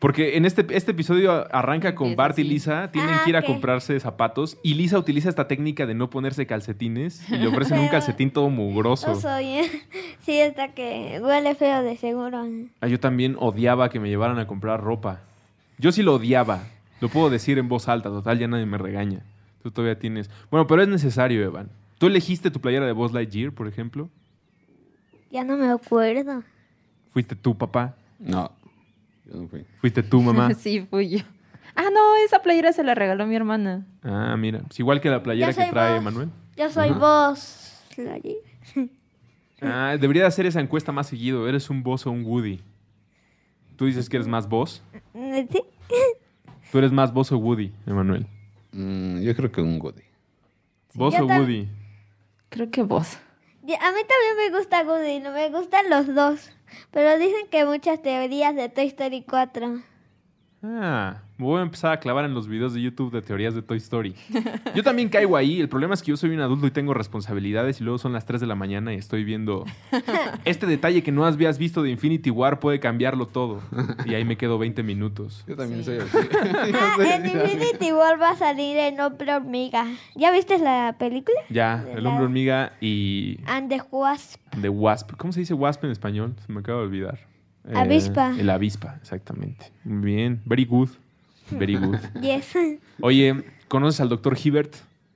Porque en este, este episodio arranca con Empieza Bart y así. Lisa. Tienen Ah, que ir a ok. comprarse zapatos. Y Lisa utiliza esta técnica de no ponerse calcetines. Y le ofrecen un Pero- calcetín todo mugroso. No soy, ¿eh? Sí, está que huele feo de seguro. Ah, yo también odiaba que me llevaran a comprar ropa. Yo sí lo odiaba. Lo puedo decir en voz alta. Total, ya nadie me regaña. Tú todavía tienes... Bueno, pero es necesario, Evan. ¿Tú elegiste tu playera de Buzz Lightyear, por ejemplo? Ya no me acuerdo. ¿Fuiste tú, papá? No, yo no fui. ¿Fuiste tú, mamá? Sí, fui yo. Ah, no, esa playera se la regaló mi hermana. Ah, mira. Pues igual que la playera Yo que soy trae Buzz. Manuel. Yo soy Ajá. vos. Lightyear. Ah, debería de hacer esa encuesta más seguido. ¿Eres un Buzz o un Woody? ¿Tú dices que eres más Buzz? Sí. ¿Tú eres más Buzz o Woody, Emanuel? Mm, yo creo que un Goody. ¿Buzz yo o tam- Woody? Creo que vos. Y a mí también me gusta Woody, no me gustan los dos. Pero dicen que muchas teorías de Toy Story cuatro. Ah, me voy a empezar a clavar en los videos de YouTube de teorías de Toy Story. Yo también caigo ahí. El problema es que yo soy un adulto y tengo responsabilidades y luego son las tres de la mañana y estoy viendo este detalle que no habías visto de Infinity War puede cambiarlo todo. Y ahí me quedo veinte minutos. Yo también Sí. soy así. Ah, en Infinity War va a salir el hombre hormiga. ¿Ya viste la película? Ya, De el la- hombre hormiga y And the Wasp. The Wasp. ¿Cómo se dice Wasp en español? Se me acaba de olvidar. Eh, Avispa. el avispa, exactamente. Muy bien. Very good. Very good. Yes. Oye, ¿conoces al doctor Hibbert?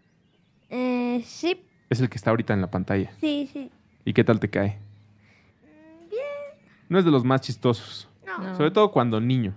Eh, sí, Es el que está ahorita en la pantalla. sí, sí. ¿Y qué tal te cae? Bien. No es de los más chistosos. No. No. Sobre todo cuando niño.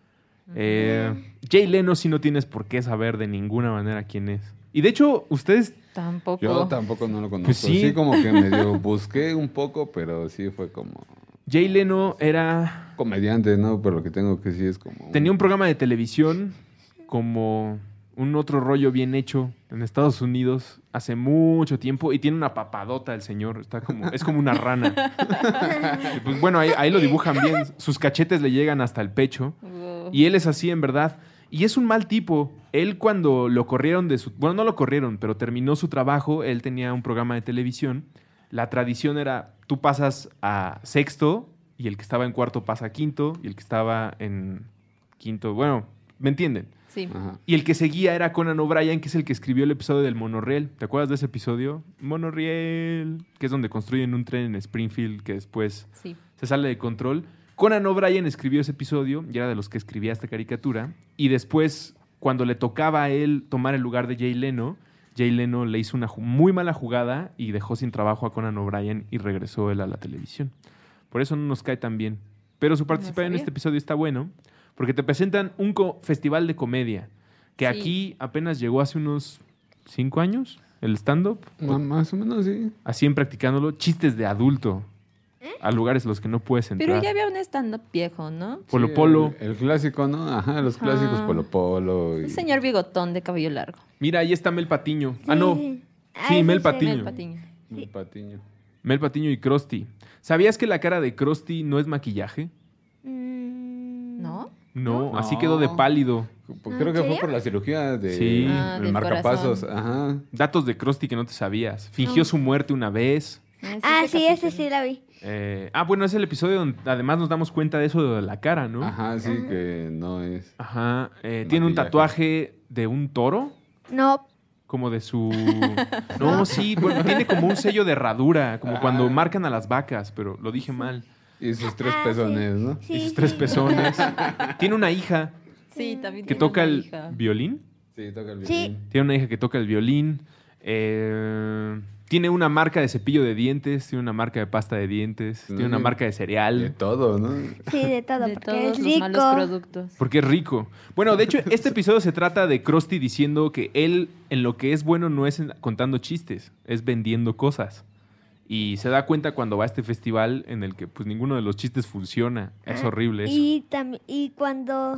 Eh, Jay Leno sí no tienes por qué saber de ninguna manera quién es. Y de hecho, ustedes... Tampoco. Yo tampoco no lo conozco. Pues sí. sí. como que medio busqué un poco, pero sí fue como Jay Leno era... comediante, ¿no? Pero lo que tengo que sí es como... Tenía un programa de televisión como un otro rollo bien hecho en Estados Unidos hace mucho tiempo y tiene una papadota el señor. Está como, es como una rana. Y pues bueno, ahí, ahí lo dibujan bien. Sus cachetes le llegan hasta el pecho. Wow. Y él es así en verdad. Y es un mal tipo. Él cuando lo corrieron de su... Bueno, no lo corrieron, pero terminó su trabajo. Él tenía un programa de televisión. La tradición era, tú pasas a sexto y el que estaba en cuarto pasa a quinto y el que estaba en quinto... Bueno, ¿me entienden? Sí. Ajá. Y el que seguía era Conan O'Brien, que es el que escribió el episodio del monorriel. ¿Te acuerdas de ese episodio? Monorriel, que es donde construyen un tren en Springfield que después Sí. se sale de control. Conan O'Brien escribió ese episodio y era de los que escribía esta caricatura. Y después, cuando le tocaba a él tomar el lugar de Jay Leno, Jay Leno le hizo una ju- muy mala jugada y dejó sin trabajo a Conan O'Brien y regresó él a la televisión. Por eso no nos cae tan bien. Pero su participación en sabía. este episodio está bueno porque te presentan un co- festival de comedia que Sí. aquí apenas llegó hace unos cinco años, el stand-up. Ma- Más o menos, sí. Así en practicándolo, chistes de adulto a lugares a los que no puedes entrar. Pero ya había un stand-up viejo, ¿no? Polo Sí, Polo. El, el clásico, ¿no? Ajá, los Ajá. clásicos Polo Polo. Y... Un señor bigotón de cabello largo. Mira, ahí está Mel Patiño. Ah, no. Sí, Sí, ese Mel es el- Patiño. El patiño. El Patiño. Mel Patiño y Krusty. ¿Sabías que la cara de Krusty no es maquillaje? Mm, ¿No? No, No. así quedó de pálido. Pues ¿En creo que fue serio? por la cirugía de Sí. Ah, el del marcapasos. corazón. Ajá. Datos de Krusty que no te sabías. Fingió No. su muerte una vez. Ah, ese sí, ese capítulo. sí la vi. Eh, ah, bueno, es el episodio donde además nos damos cuenta de eso de la cara, ¿no? Ajá, sí, que no es. Ajá. Eh, tiene un Maquillaje. tatuaje de un toro, No, como de su... No, sí, bueno, tiene como un sello de herradura, como cuando marcan a las vacas, pero lo dije mal. Y sus tres Ah, sí. pezones, ¿no? sí, Y sus sí. tres pezones. Tiene una hija Sí, también que tiene toca una el hija. violín. Sí, toca el Sí. violín. Tiene una hija que toca el violín. eh, tiene una marca de cepillo de dientes. Tiene una marca de pasta de dientes. Tiene una Mm. marca de De cereal. todo, ¿no? Sí, de todo, De porque todos es los malos rico. productos. Porque es rico. Bueno, de hecho, este episodio se trata de Krusty diciendo que él en lo que es bueno no es en- contando chistes, es vendiendo cosas. Y se da cuenta cuando va a este festival en el que pues ninguno de los chistes funciona. Es Ah, horrible eso. Y, tam- y cuando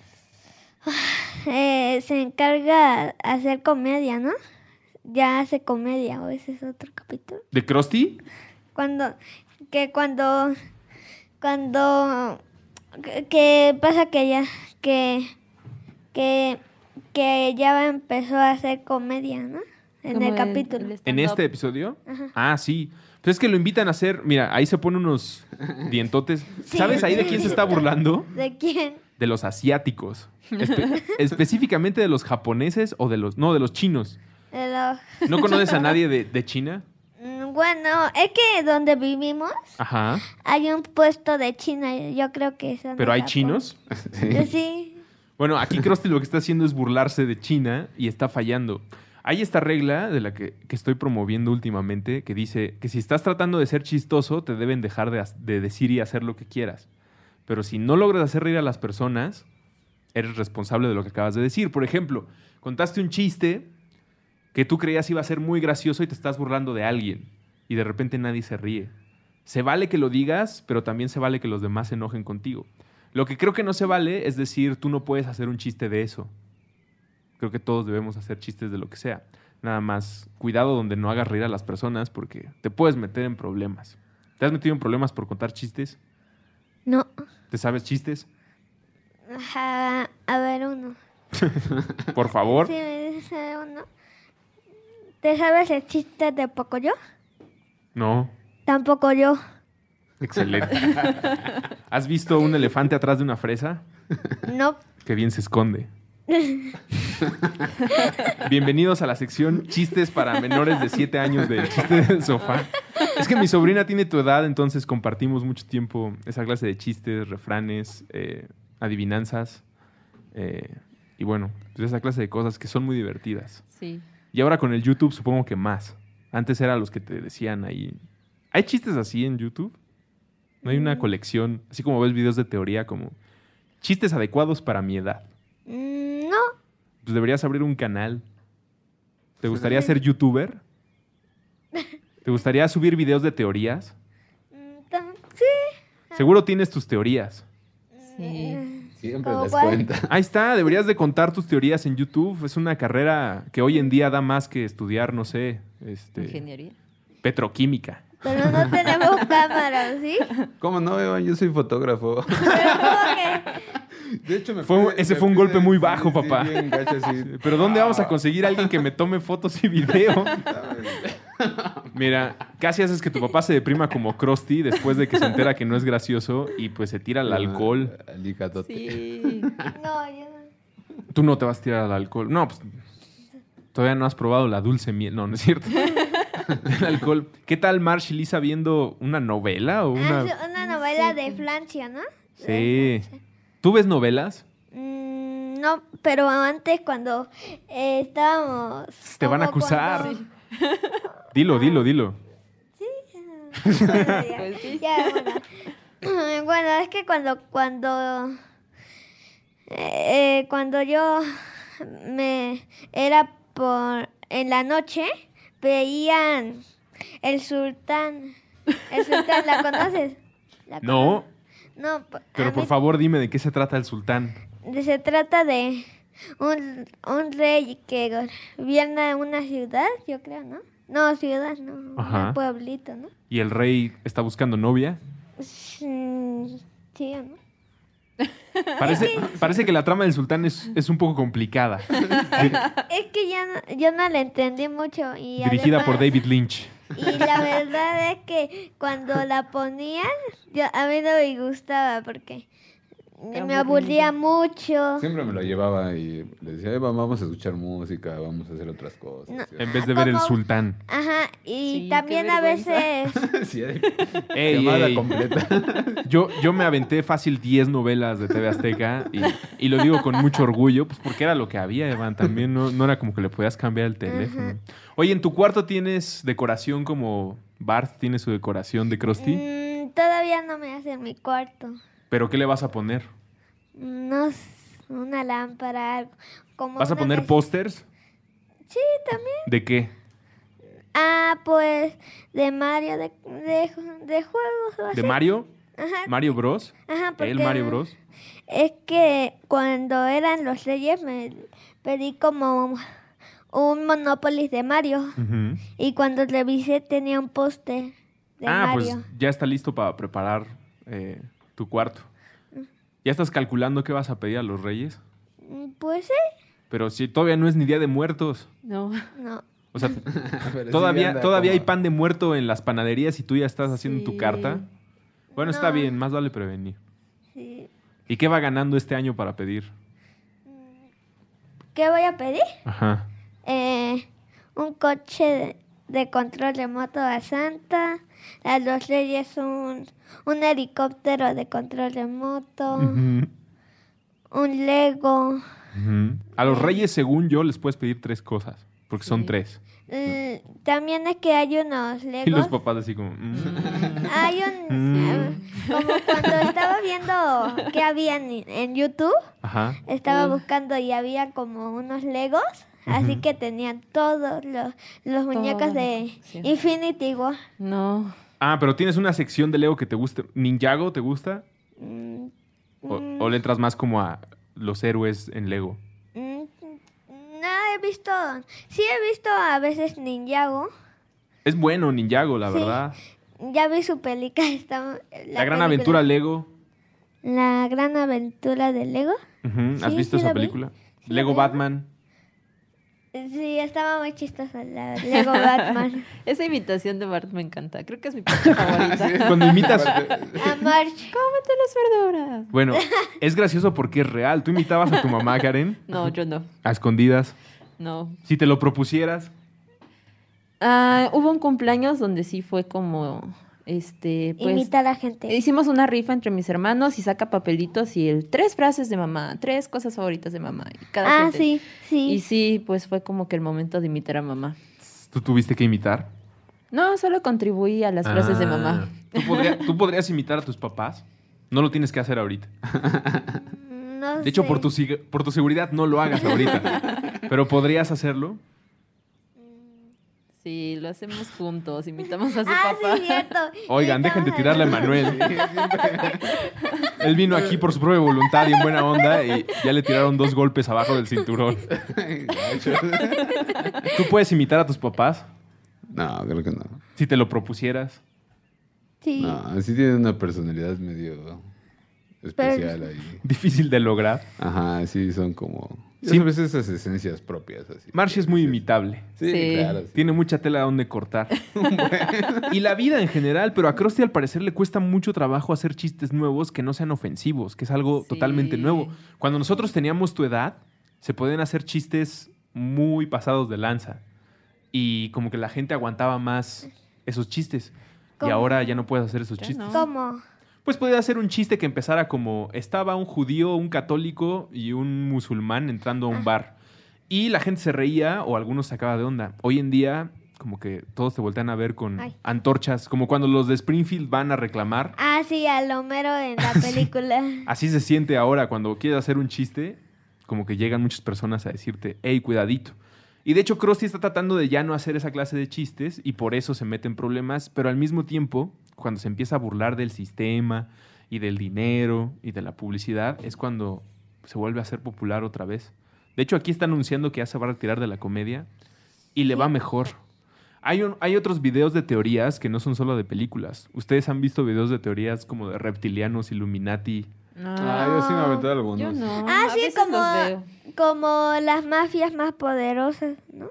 eh, se encarga hacer comedia, ¿no? Ya hace comedia, o ese es otro capítulo. ¿De Krusty? Cuando, que cuando, cuando, que, que pasa que ya, que, que, que ya empezó a hacer comedia, ¿no? En Como el capítulo. ¿En stand-up. este episodio? Ajá. Ah, sí. Pues es que lo invitan a hacer... Mira, ahí se pone unos dientotes. Sí, ¿Sabes ahí de sí, quién se sí. está burlando? ¿De quién? de los asiáticos. Espe- específicamente de los japoneses o de los... No, de los chinos. De los- ¿No conoces a nadie de, de China? Mm, Bueno, es que donde vivimos Ajá. hay un puesto de China. Yo creo que son de ¿Pero hay Japón. chinos? Eh, Sí. Bueno, aquí Krusty lo que está haciendo es burlarse de China y está fallando. Hay esta regla de la que, que estoy promoviendo últimamente que dice que si estás tratando de ser chistoso, te deben dejar de, de decir y hacer lo que quieras. Pero si no logras hacer reír a las personas, eres responsable de lo que acabas de decir. Por ejemplo, contaste un chiste que tú creías iba a ser muy gracioso y te estás burlando de alguien y de repente nadie se ríe. Se vale que lo digas, pero también se vale que los demás se enojen contigo. Lo que creo que no se vale es decir, tú no puedes hacer un chiste de eso. Creo que todos debemos hacer chistes de lo que sea. Nada más, cuidado donde no hagas reír a las personas porque te puedes meter en problemas. ¿Te has metido en problemas por contar chistes? No. ¿Te sabes chistes? Ajá, a ver, uno. Por favor. Sí, me dice uno. ¿Te sabes el chiste de Pocoyo? No. Tampoco yo. Excelente. ¿Has visto un elefante atrás de una fresa? No. Qué bien se esconde. Bienvenidos a la sección chistes para menores de siete años del chiste del sofá. Es que mi sobrina tiene tu edad, entonces compartimos mucho tiempo esa clase de chistes, refranes, eh, adivinanzas eh, y bueno, pues esa clase de cosas que son muy divertidas. Sí. Y ahora con el YouTube supongo que más. Antes eran los que te decían ahí. ¿Hay chistes así en YouTube? ¿No hay una colección, así como ves videos de teoría como chistes adecuados para mi edad? Mm, No. Pues deberías abrir un canal. ¿Te gustaría ser youtuber? ¿Te gustaría subir videos de teorías? Mm, tam- Sí. Seguro tienes tus teorías. Sí. Siempre ¿Cómo las cuál? cuenta. Ahí está, deberías de contar tus teorías en YouTube. Es una carrera que hoy en día da más que estudiar, no sé, este, Ingeniería. petroquímica. Pero no tenemos cámara, ¿sí? ¿Cómo no, Iván? Yo soy fotógrafo. Pero ¿cómo que? De hecho, me Fue un- pide- ese me fue un pide- golpe muy sí, bajo, sí, papá. bien gacho, así. ¿Pero dónde vamos a conseguir a alguien que me tome fotos y video? Mira, casi haces que tu papá se deprima como Krusty después de que se entera que no es gracioso y pues se tira al alcohol. Alicatote. Sí. No, yo no. Tú no te vas a tirar al alcohol. No, pues todavía no has probado la dulce miel. No, no es cierto. El alcohol. ¿Qué tal Marsh y Lisa viendo una novela o Ah, una...? es una novela de Francia, ¿no? Sí. ¿Tú ves novelas? Mm, no, pero antes cuando eh, estábamos... Te van a como acusar. cuando- Dilo, dilo, dilo. Bueno, ya, Pues sí. ya, bueno. Bueno, es que cuando cuando eh, cuando yo me era por en la noche veían el sultán. El sultán, ¿la conoces? ¿La No, conoces? No, po- pero a por mí favor dime de qué se trata el sultán. se trata de un, un rey que gobierna una ciudad, yo creo, ¿no? No, ciudad, no, Ajá. un pueblito, ¿no? ¿Y el rey está buscando novia? Mm, Sí, ¿o no? Parece, parece que la trama del sultán es, es un poco complicada. Es que yo no, yo no le entendí mucho. Y Dirigida por además- David Lynch. Y la verdad es que cuando la ponían, yo, a mí no me gustaba porque Era me aburrida. aburría mucho. Siempre me lo llevaba y le decía, Eva, vamos a escuchar música, vamos a hacer otras cosas. No. Y En vez de ver el ¿Cómo? sultán. Ajá, y Sí, también qué a vergüenza. veces... Sí, hay Ey, llamada ey. completa. Yo, yo me aventé fácil diez novelas de T V Azteca y, y lo digo con mucho orgullo, pues porque era lo que había, Evan. También no, no era como que le podías cambiar el teléfono. Oye, ¿en tu cuarto tienes decoración como Bart tiene su decoración de Krusty? Mm, todavía no me hace en mi cuarto. ¿Pero qué le vas a poner? No, s- una lámpara, algo. Como ¿Vas a una poner mes- pósters? Sí, también. ¿De qué? Ah, pues de Mario, de, de, de juegos o así. ¿De Mario? Ajá, ¿Mario Bros? ajá, porque ¿El Mario Bros? es que cuando eran los Reyes me pedí como un Monopoly de Mario. Ujú. Y cuando revisé tenía un póster de Ah, Mario. pues ya está listo para preparar eh, tu cuarto. ¿Ya estás calculando qué vas a pedir a los reyes? Mm, Pues sí, Pero si todavía no es ni Día de Muertos. No. no. O sea, Pero sí todavía, anda todavía hay como- pan de muerto en las panaderías y tú ya estás haciendo tu Sí. carta. Bueno, está No. bien, más vale prevenir. Sí. ¿Y qué va ganando este año para pedir? ¿Qué voy a pedir? Ajá. Eh, un coche de, de control remoto a Santa. A los Reyes un, un helicóptero de control remoto. Ujú, Un Lego. ujú. A los reyes, según yo, les puedes pedir tres cosas, porque son Sí. tres. Mm, también es que hay unos Y los Legos. papás así como... mm. Hay un... Mm. eh, como cuando estaba viendo qué había en, en YouTube, Ajá. estaba Mm. buscando y había como unos Legos, así Ujú. que tenían todos los, los muñecos Toda la de colección. Infinity War. No. Ah, pero tienes una sección de Lego que te guste. ¿Ninjago te gusta? Mm, ¿O, mm, o le entras más como a los héroes en Lego? mm, no he visto... Sí he visto a veces Ninjago. Es bueno Ninjago, la Sí. verdad. Ya vi su película. Está, La, la gran película. aventura Lego. La gran aventura de Lego. Ujú, ¿Has Sí, visto sí esa la vi. película? Sí la Lego vi. Batman. Sí, estaba muy chistosa la Lego Batman. Esa imitación de Bart me encanta. Creo que es mi parte favorita. Cuando imitas... A March. Cómete las verduras. Bueno, es gracioso porque es real. Tú imitabas a tu mamá, Karen, No, yo no. a escondidas. No. Si te lo propusieras... Ah, hubo un cumpleaños donde sí fue como, este, pues... Imita a la gente. Hicimos una rifa entre mis hermanos y saca papelitos y el tres frases de mamá, tres cosas favoritas de mamá. Y cada Ah, gente- sí, sí. Y sí, pues fue como que el momento de imitar a mamá. ¿Tú tuviste que imitar? No, solo contribuí a las frases de Ah. mamá. ¿Tú, podría- ¿Tú podrías imitar a tus papás? No lo tienes que hacer ahorita. No De hecho, sé. por tu, sig- por tu seguridad no lo hagas ahorita. Pero podrías hacerlo. Sí, lo hacemos juntos, imitamos a su Ah, papá. sí, cierto. Oigan, dejen de Imitamos tirarle a Manuel. Él vino aquí por su propia voluntad y en buena onda y ya le tiraron dos golpes abajo del cinturón. ¿Tú puedes imitar a tus papás No, creo que no. si te lo propusieras? Sí. No, sí tiene una personalidad medio especial ahí. Difícil de lograr. Ajá, sí, son como... Sí. Sí, veces esas esencias propias. Así. Marcia es muy imitable. Sí, Sí. claro. sí. Tiene mucha tela donde cortar. Y la vida en general, pero a Krusty al parecer le cuesta mucho trabajo hacer chistes nuevos que no sean ofensivos, que es algo Sí. totalmente nuevo. Cuando nosotros teníamos tu edad, se podían hacer chistes muy pasados de lanza. Y como que la gente aguantaba más esos chistes. Y ¿Cómo? ahora ya no puedes hacer esos Ya chistes. no. ¿Cómo? Pues podía hacer un chiste que empezara como estaba un judío, un católico y un musulmán entrando a un bar. Y la gente se reía o algunos sacaba de onda. Hoy en día, como que todos te voltean a ver con Ay. antorchas, como cuando los de Springfield van a reclamar. Ah, sí, al Homero en la película. Así se siente ahora cuando quieres hacer un chiste, como que llegan muchas personas a decirte, hey, cuidadito. Y de hecho, Krusty está tratando de ya no hacer esa clase de chistes y por eso se mete en problemas, pero al mismo tiempo, cuando se empieza a burlar del sistema y del dinero y de la publicidad, es cuando se vuelve a ser popular otra vez. De hecho, aquí está anunciando que ya se va a retirar de la comedia y le va mejor. Hay, un- hay otros videos de teorías que no son solo de películas. ¿Ustedes han visto videos de teorías como de reptilianos, Illuminati? No, Ah, yo sí me aventé yo algunos. no. Ah, a sí, veces como, los veo. como las mafias más poderosas, ¿no?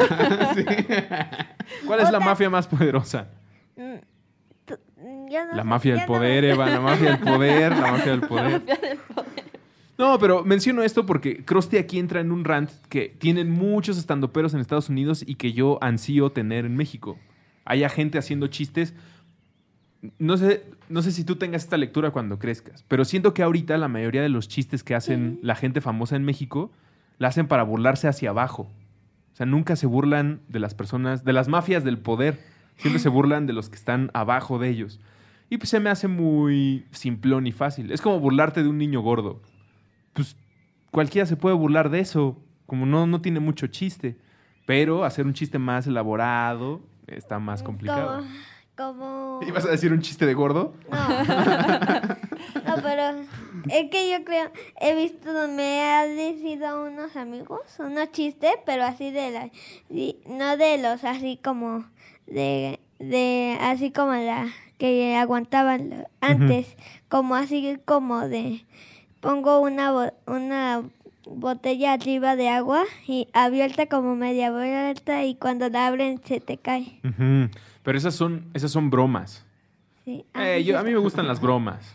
¿Cuál es la Otra- mafia más poderosa? Mm, tú- yo no La sé, mafia del yo no- poder, Eva, la mafia del poder, la mafia del poder. No, pero menciono esto porque Krusty aquí entra en un rant que tienen muchos estandoperos en Estados Unidos y que yo ansío tener en México. Haya gente haciendo chistes. No sé, no sé si tú tengas esta lectura cuando crezcas, pero siento que ahorita la mayoría de los chistes que hacen la gente famosa en México la hacen para burlarse hacia abajo. O sea, nunca se burlan de las personas, de las mafias del poder. Siempre se burlan de los que están abajo de ellos. Y pues se me hace muy simplón y fácil. Es como burlarte de un niño gordo. Pues cualquiera se puede burlar de eso. Como no, no tiene mucho chiste. Pero hacer un chiste más elaborado está más complicado. Como... como... ¿Ibas a decir un chiste de gordo? No. No, pero es que yo creo, he visto, me han decidido unos amigos, unos chistes, pero así de la, y no de los así como, de, de, así como la que aguantaban lo- antes, como así como de, pongo una, bo- una botella arriba de agua y abierta como media vuelta y cuando la abren se te cae. Ujú. Pero esas son, esas son bromas. Sí. Eh, yo, a mí me gustan las bromas.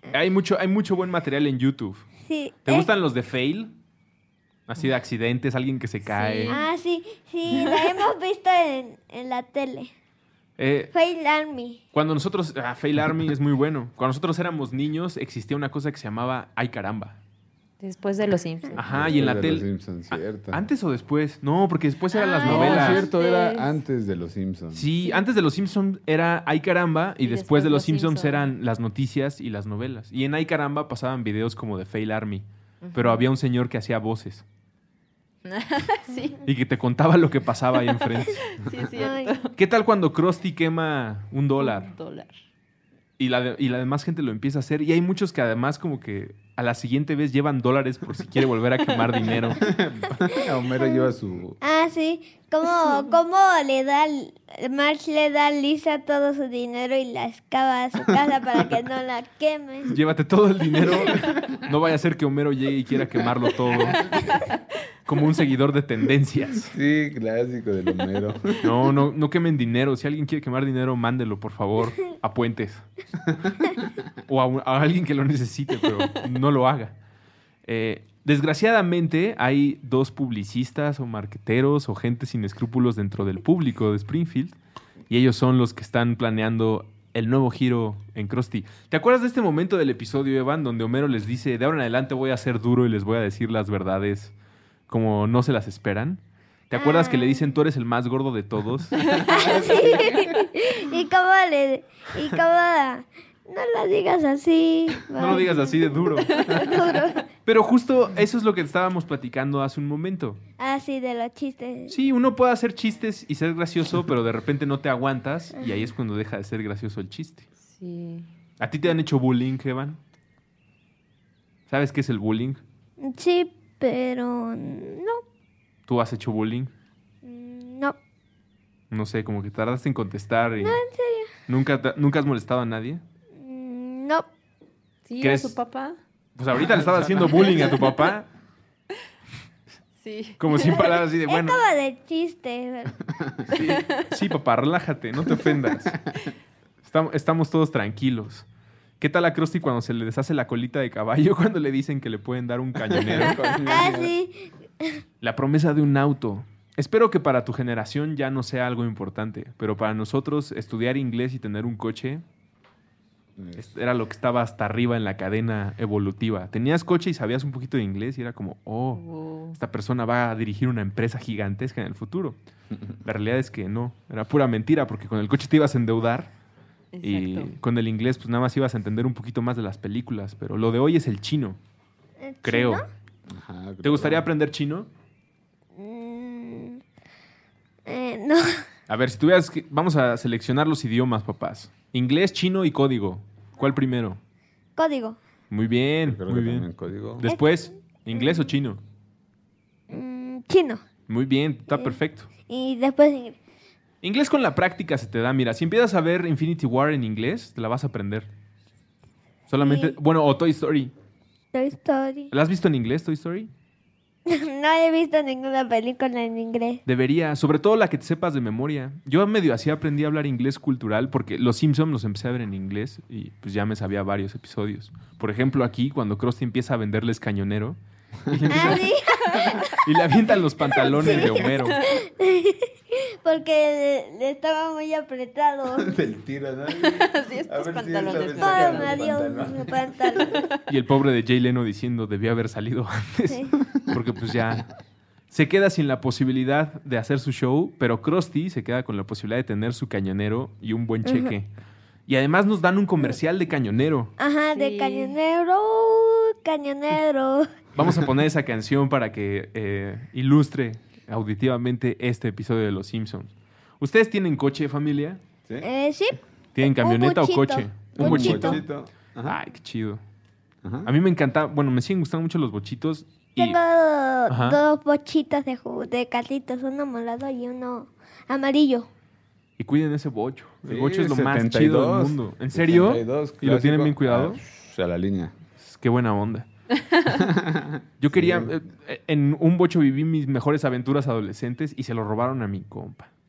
Hay mucho, hay mucho buen material en YouTube. Sí. ¿Te eh, gustan los de fail? Así de accidentes, alguien que se cae. Ah, sí, sí, la hemos visto en, en la tele. Eh, Fail Army. cuando nosotros... Ah, Fail Army es muy bueno. Cuando nosotros éramos niños existía una cosa que se llamaba Ay Caramba. Después de los Simpsons. Ajá, y en la De los tele... Simpsons, cierto. ¿Antes o después? No, porque después eran las Ah, No, novelas. cierto, Antes. era antes de los Simpsons. Sí, antes de los Simpsons era Ay Caramba y, Y después, después de los Los Simpsons Simpson. eran las noticias y las novelas. Y en Ay Caramba pasaban videos como de Fail Army, pero había un señor que hacía voces Sí, y que te contaba lo que pasaba ahí enfrente. sí es Ay, cierto. ¿Qué tal cuando Krusty quema un dólar? Un dólar. Y la, de- y la demás gente lo empieza a hacer. Y hay muchos que además como que a la siguiente vez llevan dólares por si quiere volver a quemar dinero. Homero lleva su... ah, sí. ¿Cómo, cómo le da, Marge le da a Lisa todo su dinero y la excava a su casa para que no la queme? Llévate todo el dinero. No vaya a ser que Homero llegue y quiera quemarlo todo. Como un seguidor de tendencias. Sí, clásico del Homero. No, no, no quemen dinero. Si alguien quiere quemar dinero, mándelo, por favor, a Puentes. O a, un- a alguien que lo necesite, pero no lo haga. Eh, desgraciadamente, hay dos publicistas o marqueteros o gente sin escrúpulos dentro del público de Springfield. Y ellos son los que están planeando el nuevo giro en Krusty. ¿Te acuerdas de este momento del episodio, Evan, donde Homero les dice, de ahora en adelante voy a ser duro y les voy a decir las verdades como no se las esperan? ¿Te acuerdas que le dicen, tú eres el más gordo de todos? ¿Y cómo le... y cómo... No lo digas así. No lo digas así de duro. Duro. Pero justo eso es lo que estábamos platicando hace un momento. Ah, sí, de los chistes. Sí, uno puede hacer chistes y ser gracioso, pero de repente no te aguantas y ahí es cuando deja de ser gracioso el chiste. Sí. ¿A ti te han hecho bullying, Evan? ¿Sabes qué es el bullying? Sí, pero no. ¿Tú has hecho bullying? Mm, No. No sé, como que tardaste en contestar y... No, en serio. ¿Nunca, te- ¿Nunca has molestado a nadie? Mm, No. Sí, a ¿Crees? su papá. Pues ahorita le estaba haciendo bullying a tu papá, Sí. como sin palabras así de, bueno, Es como de chiste. sí, sí, papá, relájate, no te ofendas. Estamos, estamos todos tranquilos. ¿Qué tal a Krusty cuando se le deshace la colita de caballo cuando le dicen que le pueden dar un cañonero? Ah, sí. La promesa de un auto. Espero que para tu generación ya no sea algo importante, pero para nosotros estudiar inglés y tener un coche es- era lo que estaba hasta arriba en la cadena evolutiva. Tenías coche y sabías un poquito de inglés y era como, oh, Wow. esta persona va a dirigir una empresa gigantesca en el futuro. La realidad es que no, era pura mentira porque con el coche te ibas a endeudar y Exacto. con el inglés pues nada más ibas a entender un poquito más de las películas, pero lo de hoy es el chino, ¿El creo. chino? Ajá, ¿Te creo. gustaría aprender chino? Mm, eh, no. A ver, si tuvieras que... Vamos a seleccionar los idiomas, papás. Inglés, chino y código. ¿Cuál primero? Código. Muy bien, Creo muy que bien. también código. Después, ¿inglés o chino? Mm, chino. Muy bien, está perfecto. Y después inglés. Inglés con la práctica se te da. Mira, si empiezas a ver Infinity War en inglés, te la vas a aprender. Solamente... Sí. Bueno, o Toy Story. Toy Story. ¿La has visto en inglés, Toy Story? No he visto ninguna película en inglés. Debería, sobre todo la que te sepas de memoria. Yo medio así aprendí a hablar inglés cultural porque Los Simpsons los empecé a ver en inglés y pues ya me sabía varios episodios. Por ejemplo, aquí cuando Krusty empieza a venderles cañonero y le, Ah, sí. y le avientan los pantalones de Homero. Porque le- le estaba muy apretado. Del tiro, ¿no? Así estos pantalones. Oh, adiós, mi pantalón. Y el pobre de Jay Leno diciendo debió haber salido antes. Sí. Porque pues ya se queda sin la posibilidad de hacer su show, pero Krusty se queda con la posibilidad de tener su cañonero y un buen cheque. Y además nos dan un comercial de cañonero. Ajá, de Sí. cañonero, cañonero. Vamos a poner esa canción para que eh, ilustre auditivamente este episodio de Los Simpsons. ¿Ustedes tienen coche, familia? ¿Sí? Eh, sí. ¿Tienen Un camioneta o bochito. coche? Un bochito. Bochito. Ajá. Ay, qué chido. Ajá. A mí me encanta, bueno, me siguen gustando mucho los bochitos. Y Tengo Ajá. dos bochitos de, ju- de carritos, uno morado y uno amarillo. Y cuiden ese bocho. El Sí, bocho es lo más setenta y chido dos. del mundo. ¿En serio? setenta y dos, ¿Y lo tienen clásico. bien cuidado? Ah, a la línea. Qué buena onda. Yo quería... eh, en un bocho viví mis mejores aventuras adolescentes y se lo robaron a mi compa.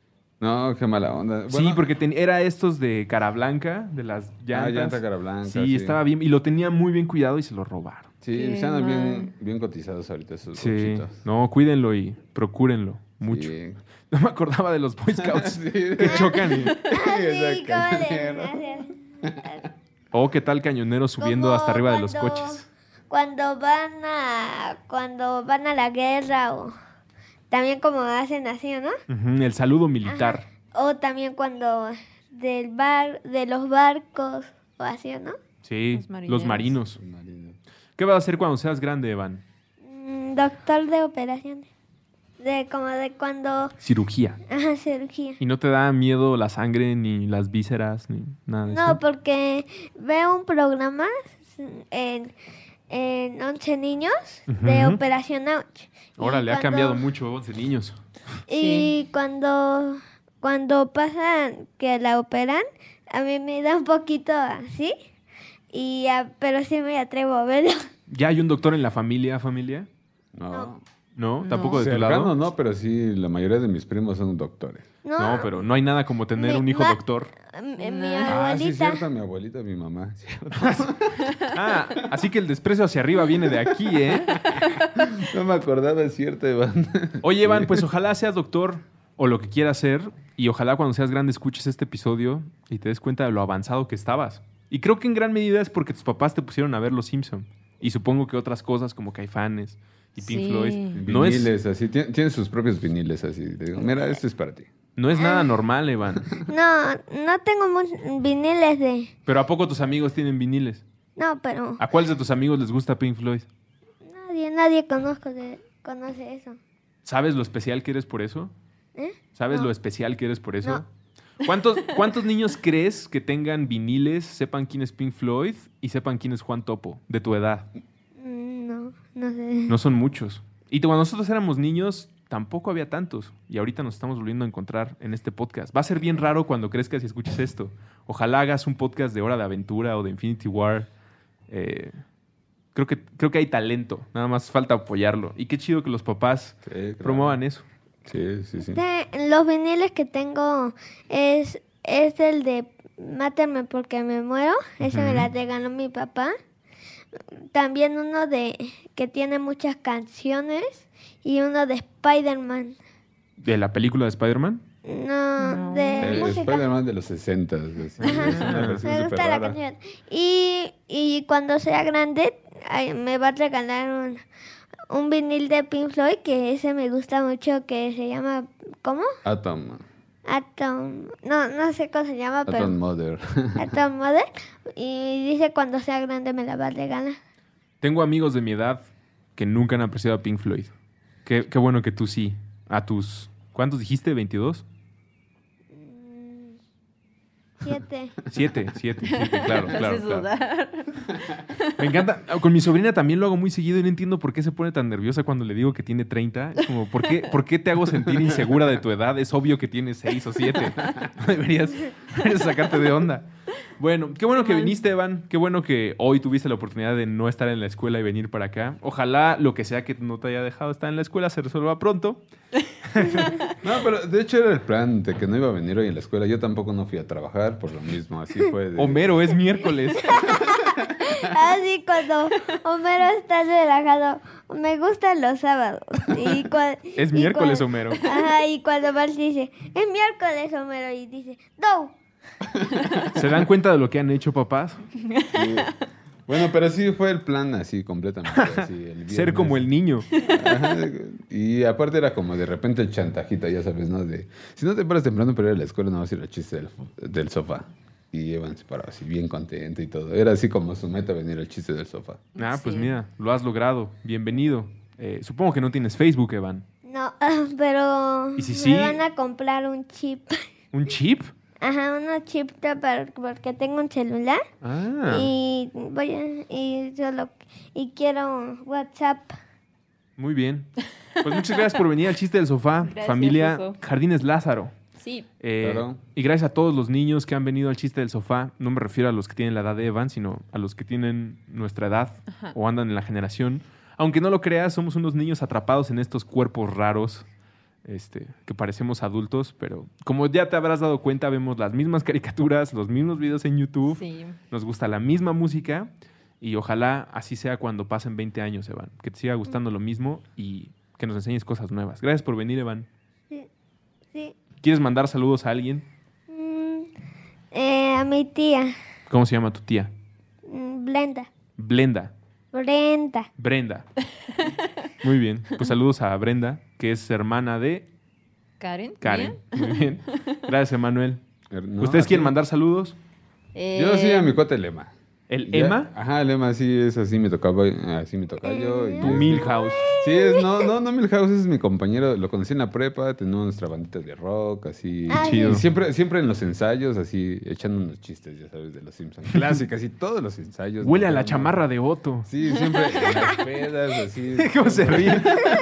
No, qué mala onda. sí, Bueno, porque ten- era estos de cara blanca, de las llantas. Ah, llanta cara blanca. sí, estaba bien. Y lo tenía muy bien cuidado y se lo robaron. Sí, Qué están mal. bien, bien cotizados ahorita esos Sí. cochitos. No, cuídenlo y procúrenlo mucho. Sí. No me acordaba de los Boy Scouts Sí. que chocan y... Ah, sí, Exacto. ¿cómo le hacen? Oh, qué tal cañonero subiendo Como hasta arriba de los cuando- coches. Cuando van a cuando van a la guerra o también como hacen así, ¿no? Ujú, el saludo militar. O también cuando del bar de los barcos o así, ¿no? Sí, Los marineros. los marinos. ¿Qué vas a hacer cuando seas grande, Evan? Mm, Doctor de operaciones. De como de cuando Cirugía. ajá, cirugía. ¿Y no te da miedo la sangre, ni las vísceras, ni nada de No, eso? porque veo un programa en, en once niños de Ujú. Operación Ouch. Y Órale, ha cuando- cambiado mucho, once niños. Y cuando, cuando pasan que la operan, a mí me da un poquito así, y a- pero sí me atrevo a verlo. ¿Ya hay un doctor en la familia, familia? No. ¿No? ¿Tampoco de tu Cercano lado? no, pero sí, la mayoría de mis primos son doctores. No, No, pero no hay nada como tener Mi un hijo ma- doctor. mi, mi Ah, sí, abuelita. cierto, mi abuelita, mi mamá. Ah, así que el desprecio hacia arriba viene de aquí, ¿eh? No me acordaba, es cierto, Iván. Oye, Evan, pues ojalá seas doctor o lo que quieras ser y ojalá cuando seas grande escuches este episodio y te des cuenta de lo avanzado que estabas. Y creo que en gran medida es porque tus papás te pusieron a ver Los Simpson y supongo que otras cosas como Caifanes y Pink Sí. Floyd. No es, Viniles, así. Tien- Tienen sus propios viniles, así. Te digo, mira, este es para ti. no es nada normal, Evan. No, no tengo muchos viniles de... Pero ¿a poco tus amigos tienen viniles? No, pero ¿A cuáles de tus amigos les gusta Pink Floyd? nadie, nadie conozco de, conoce eso. ¿Sabes lo especial que eres por eso? ¿Eh? ¿Sabes No. lo especial que eres por eso? No. ¿Cuántos, ¿Cuántos niños crees que tengan viniles, sepan quién es Pink Floyd y sepan quién es Juan Topo, de tu edad? Mm, No, no sé. No son muchos. Y cuando nosotros éramos niños, tampoco había tantos. Y ahorita nos estamos volviendo a encontrar en este podcast. Va a ser bien raro cuando crezcas y escuches esto. Ojalá hagas un podcast de Hora de Aventura o de Infinity War. Eh, creo, que, creo que hay talento. Nada más falta apoyarlo. Y qué chido que los papás Sí, claro. promuevan eso. Sí, sí, sí. De- los viniles que tengo es, es el de Mátame porque me muero. Ese me la regaló mi papá. También uno de que tiene muchas canciones y uno de Spider-Man. ¿De la película de Spider-Man? No, No. de El música. Spider-Man de los sesenta. Es una versión Me súper gusta la rara. canción. Y, y cuando sea grande, ay, me va a regalar un, un vinil de Pink Floyd, que ese me gusta mucho, que se llama, ¿cómo? Atom. Atom, no, no sé cómo se llama, pero Atom Mother. Atom Mother. Y dice cuando sea grande me la va a regalar. Tengo amigos de mi edad que nunca han apreciado a Pink Floyd. Qué, qué bueno que tú sí. A tus... ¿Cuántos dijiste? ¿veintidós? Siete. Siete, siete, siete, claro, Te claro, haces claro. dudar. Me encanta. Con mi sobrina también lo hago muy seguido y no entiendo por qué se pone tan nerviosa cuando le digo que tiene treinta. Es como, ¿por qué, ¿por qué te hago sentir insegura de tu edad? Es obvio que tienes seis o siete. No deberías, deberías sacarte de onda. Bueno, qué bueno que viniste, Evan. Qué bueno que hoy tuviste la oportunidad de no estar en la escuela y venir para acá. Ojalá lo que sea que no te haya dejado estar en la escuela se resuelva pronto. No, pero de hecho era el plan de que no iba a venir hoy en la escuela. Yo tampoco no fui a trabajar por lo mismo. Así fue. De... Homero, es miércoles. Así cuando Homero está relajado, me gustan los sábados. Y cua- Es y miércoles, cua- Homero. Ajá, y cuando Bart dice, es miércoles, Homero, y dice, no. ¿Se dan cuenta de lo que han hecho, papás? Sí. Bueno, pero sí fue el plan así completamente. Así, el Ser viernes. como el niño. Ajá, y aparte era como de repente el chantajito, ya sabes, ¿no? De, si no te paras temprano para ir a la escuela, no vas a ir al chiste del, del sofá. Y Evan se paraba así bien contento y todo. Era así como su meta venir al chiste del sofá. Ah, pues Sí. mira, lo has logrado. Bienvenido. Eh, supongo que no tienes Facebook, Evan. No, pero ¿Y si me sí? van a comprar un chip. ¿Un chip? Ajá, una chip para, porque tengo un celular Ah, y voy a, y solo y quiero WhatsApp. muy bien. Pues muchas gracias por venir al chiste del sofá. Gracias, Familia Oso. Jardines Lázaro. Sí. Eh, Claro. Y gracias a todos los niños que han venido al chiste del sofá. No me refiero a los que tienen la edad de Evan, sino a los que tienen nuestra edad o andan en la generación. Aunque no lo creas, somos unos niños atrapados en estos cuerpos raros este, que parecemos adultos, pero como ya te habrás dado cuenta, vemos las mismas caricaturas, los mismos videos en YouTube, Sí. nos gusta la misma música y ojalá así sea cuando pasen veinte años, Evan, que te siga gustando lo mismo y que nos enseñes cosas nuevas. Gracias por venir, Evan. Sí. sí. ¿Quieres mandar saludos a alguien? Mm, eh, a mi tía, ¿Cómo se llama tu tía? mm, Blenda. Blenda. Brenda. Brenda. Muy bien. Pues saludos a Brenda, que es hermana de Karen. Karen. ¿bien? Muy bien. Gracias, Emanuel. No, ¿Ustedes así- quieren mandar saludos? Eh, Yo sí a mi cuate el Ema. ¿El Ya- Emma? Ajá, el Ema sí es así, me tocaba, así me tocaba yo. y Tu es- Milhouse. Sí, es, no, no, no Milhouse es mi compañero, lo conocí en la prepa, tenemos nuestra bandita de rock, así. Ah, Chido. Y siempre, siempre en los ensayos, así, echando unos chistes, ya sabes, de los Simpsons. Clásicas, y todos los ensayos. Huele a nos la vemos. chamarra de Otto. Sí, siempre en las pedas, así. ¿Cómo se ríe?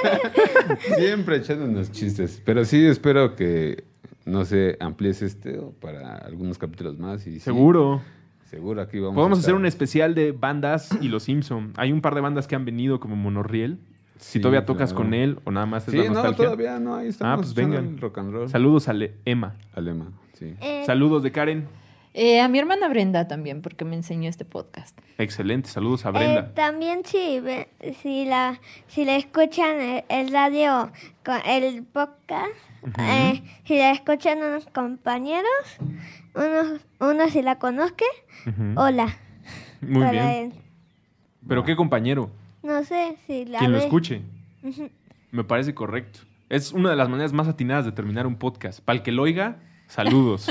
Siempre echando unos chistes. Pero sí, espero que, no sé, amplíes este o para algunos capítulos más. Y sí, Seguro. seguro aquí vamos Podemos a hacer estar. un especial de bandas y los Simpson. Hay un par de bandas que han venido como Monorriel. Si Sí, todavía tocas claro. con él o nada más es Sí, la no, nostalgia. todavía no, ahí estamos Ah, pues echando vengan. el rock and roll. Saludos a Le- Emma. Alema, sí. Eh, Saludos de Karen. eh, a mi hermana Brenda también, porque me enseñó este podcast. Excelente. Saludos a eh, Brenda. también si, ve- si, la, si la escuchan el, el radio, con el podcast, eh, si la escuchan unos compañeros, unos, uno si la conozca, Ujú. hola. Muy para bien. él. Pero qué compañero. No sé si la Quien lo ve. escuche. Ujú. Me parece correcto. Es una de las maneras más atinadas de terminar un podcast. Para el que lo oiga, saludos.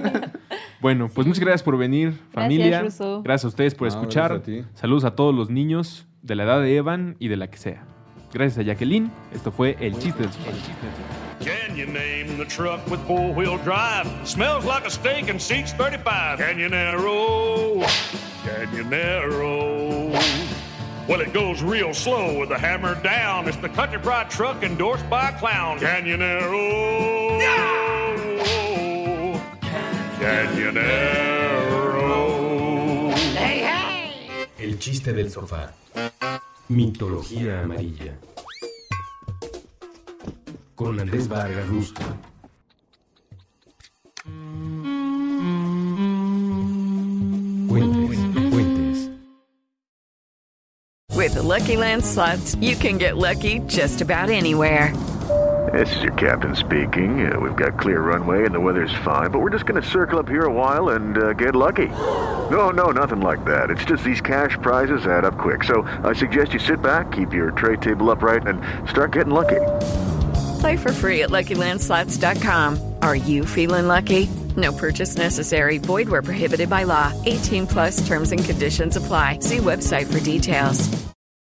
Bueno, pues muchas gracias por venir, familia. Russo. Gracias a ustedes por No, escuchar. gracias a ti. Saludos a todos los niños de la edad de Evan y de la que sea. Gracias a Jacqueline. Esto fue El Chiste del Sofá. Can you name the truck with four-wheel drive? Smells like a steak and seats thirty-five. Canyonero, Canyonero. Well, it goes real slow with the hammer down. It's the country pride truck endorsed by a clown. Canyonero. Canyonero. El chiste del sofá. Mitología amarilla. Con Andrés Vargas Rusto. Cuentes, cuentes. With the Lucky Land Slots, you can get lucky just about anywhere. This is your captain speaking. Uh, we've got clear runway and the weather's fine, but we're just going to circle up here a while and uh, get lucky. No, no, nothing like that. It's just these cash prizes add up quick. So I suggest you sit back, keep your tray table upright, and start getting lucky. Play for free at Lucky Land Slots dot com. Are you feeling lucky? No purchase necessary. Void where prohibited by law. eighteen plus terms and conditions apply. See website for details.